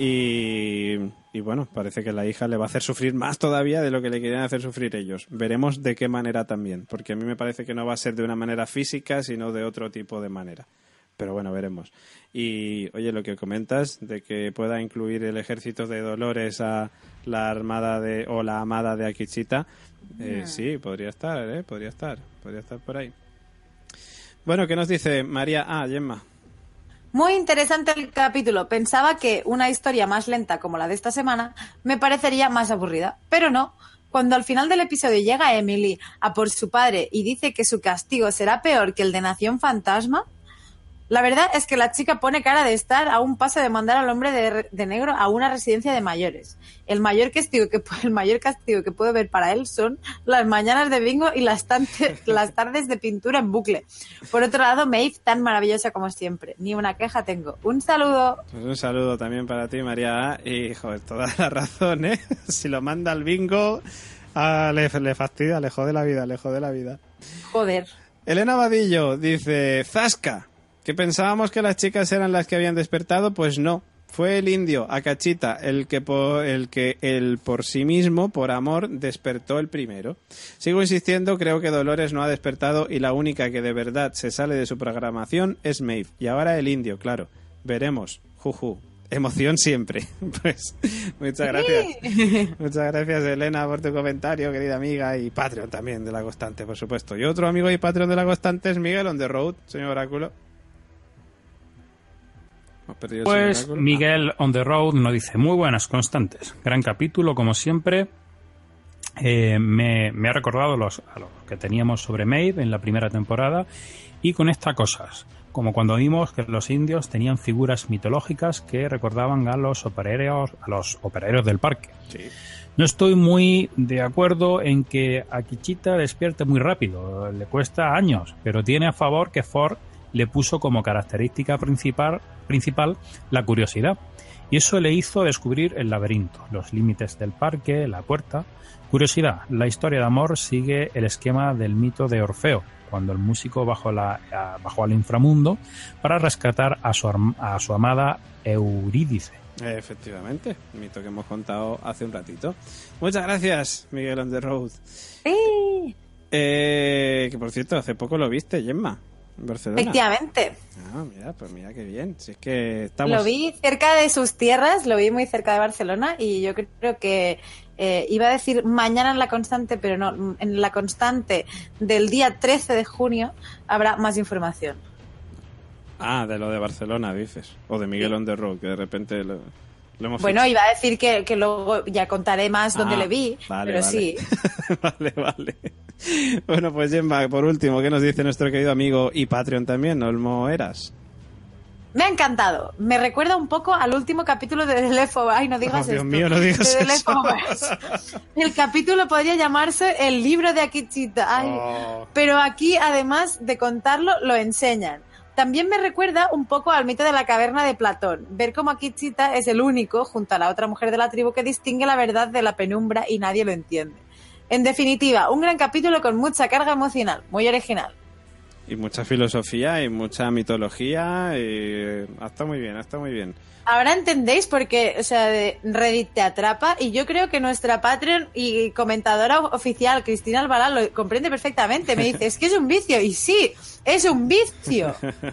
y, y bueno, parece que la hija le va a hacer sufrir más todavía de lo que le querían hacer sufrir ellos. Veremos de qué manera también, porque a mí me parece que no va a ser de una manera física, sino de otro tipo de manera. Pero bueno, veremos. Y, oye, lo que comentas de que pueda incluir el ejército de Dolores a la armada de o la amada de Akichita, eh, sí, podría estar, ¿eh? Podría estar, podría estar por ahí. Bueno, ¿qué nos dice María? Ah, Gemma. Muy interesante el capítulo. Pensaba que una historia más lenta como la de esta semana me parecería más aburrida, pero no. Cuando al final del episodio llega Emily a por su padre y dice que su castigo será peor que el de Nación Fantasma, la verdad es que la chica pone cara de estar a un paso de mandar al hombre de, de negro a una residencia de mayores. El mayor castigo que el mayor castigo que puedo ver para él son las mañanas de bingo y las, tante, las tardes de pintura en bucle. Por otro lado, Maeve tan maravillosa como siempre. Ni una queja tengo. Un saludo. Pues un saludo también para ti, María. Y, joder, toda la razón, ¿eh? Si lo manda al bingo, ah, le, le fastidia, le jode la vida, le jode la vida. Joder. Elena Vadillo dice: Zasca. ¿Que pensábamos que las chicas eran las que habían despertado? Pues no. Fue el indio, Akachita, el que, por, el que él por sí mismo, por amor, despertó el primero. Sigo insistiendo, creo que Dolores no ha despertado y la única que de verdad se sale de su programación es Maeve. Y ahora el indio, claro. Veremos. Juju. Emoción siempre. Pues muchas gracias. Muchas gracias, Elena, por tu comentario, querida amiga, y Patreon también de La Constante, por supuesto. Y otro amigo y Patreon de La Constante es Miguel on the road, señor Oráculo. Pues Miguel on the road nos dice: muy buenas, Constantes, gran capítulo como siempre. eh, me, me ha recordado los, a lo que teníamos sobre Maeve en la primera temporada y conecta cosas como cuando vimos que los indios tenían figuras mitológicas que recordaban a los operaarios, a los operaarios del parque. Sí. No estoy muy de acuerdo en que Akichita despierte muy rápido, le cuesta años, pero tiene a favor que Ford le puso como característica principal, principal la curiosidad. Y eso le hizo descubrir el laberinto, los límites del parque, la puerta. Curiosidad, la historia de amor sigue el esquema del mito de Orfeo, cuando el músico bajó, la, bajó al inframundo para rescatar a su, a su amada Eurídice. Efectivamente, mito que hemos contado hace un ratito. Muchas gracias, Miguel on the road. Sí. Eh, que por cierto, hace poco lo viste, Gemma. Barcelona. Efectivamente. Ah, mira, pues mira qué bien. Si es que estamos... Lo vi cerca de sus tierras, lo vi muy cerca de Barcelona y yo creo que eh, iba a decir mañana en La Constante, pero no, en La Constante del día trece de junio habrá más información. Ah, de lo de Barcelona dices, o de Miguel on the road, que de repente lo, lo hemos Bueno, fichado. iba a decir que, que luego ya contaré más Ah, dónde le vi, vale, pero vale. sí. Vale, vale. Bueno, pues Gemma, por último, ¿qué nos dice nuestro querido amigo y Patreon también, Olmo Eras? Me ha encantado. Me recuerda un poco al último capítulo de The Leftovers. Ay, no digas Oh, Dios esto. mío, no digas de The eso. Leftovers. El capítulo podría llamarse El libro de Akichita. Ay. Oh. Pero aquí, además de contarlo, lo enseñan. También me recuerda un poco al mito de la caverna de Platón. Ver cómo Akichita es el único, junto a la otra mujer de la tribu, que distingue la verdad de la penumbra y nadie lo entiende. En definitiva, un gran capítulo con mucha carga emocional. Muy original. Y mucha filosofía y mucha mitología. Y... Está muy bien, está muy bien. Ahora entendéis por qué, o sea, de Reddit te atrapa, y yo creo que nuestra Patreon y comentadora oficial, Cristina Albalá, lo comprende perfectamente. Me dice, es que es un vicio, y sí, es un vicio.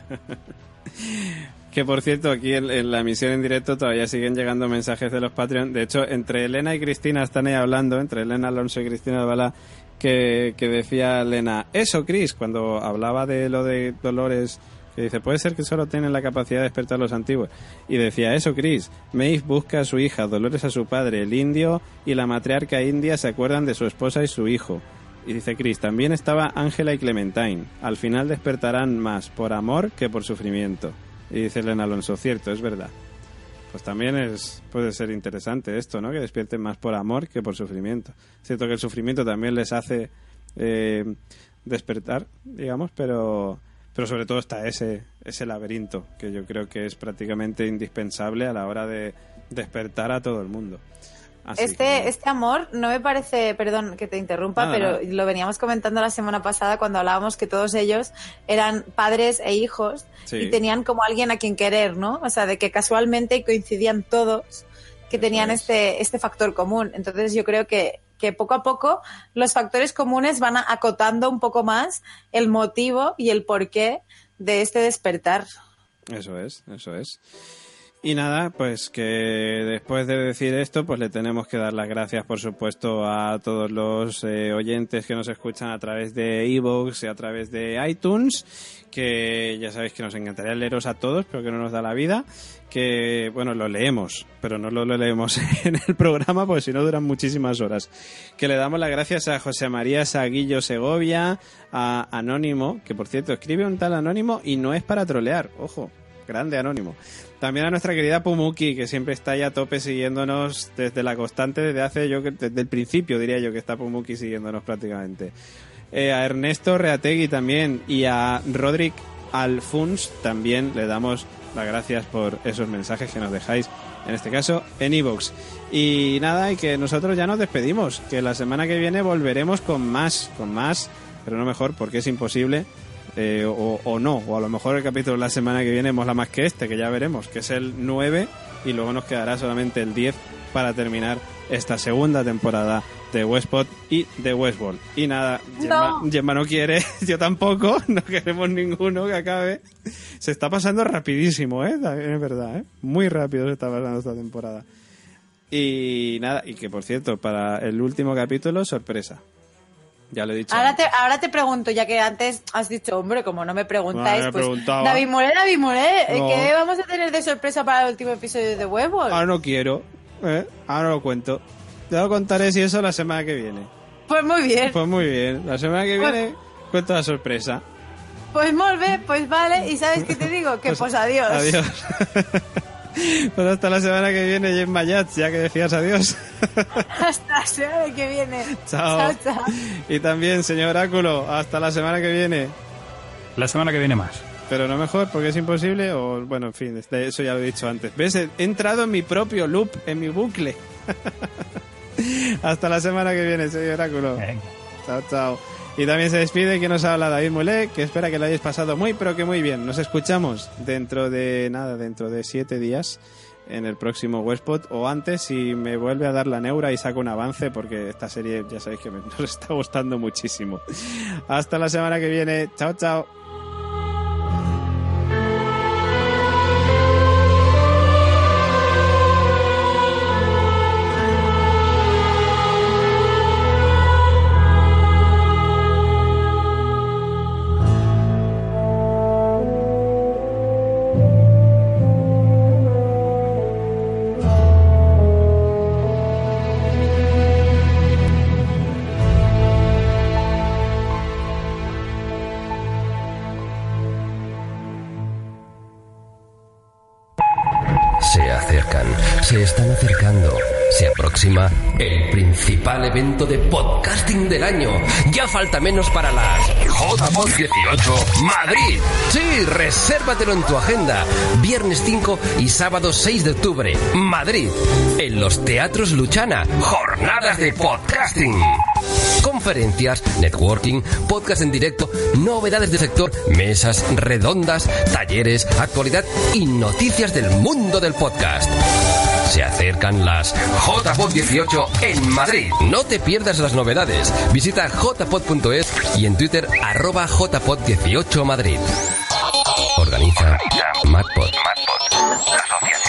Que por cierto, aquí en, en la emisión en directo todavía siguen llegando mensajes de los Patreon. De hecho, entre Elena y Cristina están ahí hablando, entre Elena Alonso y Cristina Albalá, que, que decía Elena, eso, Cris, cuando hablaba de lo de Dolores, que dice, puede ser que solo tienen la capacidad de despertar los antiguos. Y decía, eso, Cris, Maeve busca a su hija, Dolores a su padre, el indio y la matriarca india se acuerdan de su esposa y su hijo. Y dice Cris, también estaba Ángela y Clementine. Al final despertarán más por amor que por sufrimiento. Y dice Elena Alonso, cierto, es verdad. Pues también es puede ser interesante esto, ¿no? Que despierten más por amor que por sufrimiento. Es cierto que el sufrimiento también les hace eh, despertar, digamos, pero pero sobre todo está ese ese laberinto que yo creo que es prácticamente indispensable a la hora de despertar a todo el mundo. Así Este, que... este amor no me parece, perdón que te interrumpa, Nada, pero nada. lo veníamos comentando la semana pasada cuando hablábamos que todos ellos eran padres e hijos, Sí. y tenían como alguien a quien querer, ¿no? O sea, de que casualmente coincidían todos, que Eso tenían es. este, este factor común. Entonces yo creo que, que poco a poco los factores comunes van a- acotando un poco más el motivo y el porqué de este despertar. Eso es, eso es. Y nada, pues que después de decir esto, pues le tenemos que dar las gracias, por supuesto, a todos los eh, oyentes que nos escuchan a través de iVoox y a través de iTunes, que ya sabéis que nos encantaría leeros a todos, pero que no nos da la vida, que, bueno, lo leemos, pero no lo, lo leemos en el programa, porque si no duran muchísimas horas. Que le damos las gracias a José María Saguillo Segovia, a Anónimo, que por cierto escribe un tal Anónimo y no es para trolear, ojo. Grande Anónimo. También a nuestra querida Pumuki, que siempre está ahí a tope siguiéndonos desde la constante, desde hace yo que desde el principio diría yo que está Pumuki siguiéndonos prácticamente. Eh, a Ernesto Reategui también y a Rodrick Alfuns también le damos las gracias por esos mensajes que nos dejáis, en este caso en iVoox. Y nada, y que nosotros ya nos despedimos, que la semana que viene volveremos con más, con más, pero no mejor porque es imposible. Eh, o, o no, o a lo mejor el capítulo de la semana que viene mola más que este, que ya veremos, que es el nueve, y luego nos quedará solamente el diez para terminar esta segunda temporada de Westpod y de Westworld. Y nada, Gemma no. Gemma no quiere, yo tampoco, no queremos ninguno que acabe. Se está pasando rapidísimo, ¿eh? Es verdad, ¿eh? Muy rápido se está pasando esta temporada. Y nada, y que por cierto, para el último capítulo, sorpresa. Ya lo he dicho. Ahora te, ahora te pregunto, ya que antes has dicho, hombre, como no me preguntáis, no me pues preguntaba. David Molé, David Molé, No. ¿qué vamos a tener de sorpresa para el último episodio de Westworld? Ahora no quiero, ¿eh? Ahora lo cuento. Te lo contaré si eso la semana que viene. Pues muy bien, Pues muy bien, la semana que Pues- viene cuento la sorpresa. pues muy bien, pues vale, y ¿sabes qué te digo? Que pues, adiós. Adiós. Pues hasta la semana que viene, Gemma Yats, ya que decías adiós. Hasta la semana que viene. Chao. Chao, chao. Y también, señor Oráculo, hasta la semana que viene. La semana que viene más. Pero no mejor, porque es imposible, o bueno, en fin, este- eso ya lo he dicho antes. ¿Ves? He entrado en mi propio loop, en mi bucle. Hasta la semana que viene, señor Oráculo. Venga. Chao, chao. Y también se despide quien nos habla, David Mulé, que espera que lo hayáis pasado muy, pero que muy bien. Nos escuchamos dentro de, nada, dentro de siete días en el próximo Westpod, o antes si me vuelve a dar la neura y saco un avance, porque esta serie ya sabéis que me, nos está gustando muchísimo. Hasta la semana que viene. Chao, chao. se acercan, se están acercando. Se aproxima el principal evento de podcasting del año. Ya falta menos para las J P O D dieciocho Madrid. Sí, resérvatelo en tu agenda. Viernes cinco y sábado seis de octubre, Madrid. En los Teatros Luchana, jornadas de podcasting. Conferencias, networking, podcast en directo, novedades del sector, mesas redondas, talleres, actualidad y noticias del mundo del podcast. Se acercan las J P O D dieciocho en Madrid. No te pierdas las novedades. Visita j pod punto es y en Twitter arroba J P O D dieciocho Madrid. Organiza MacPod. La asociación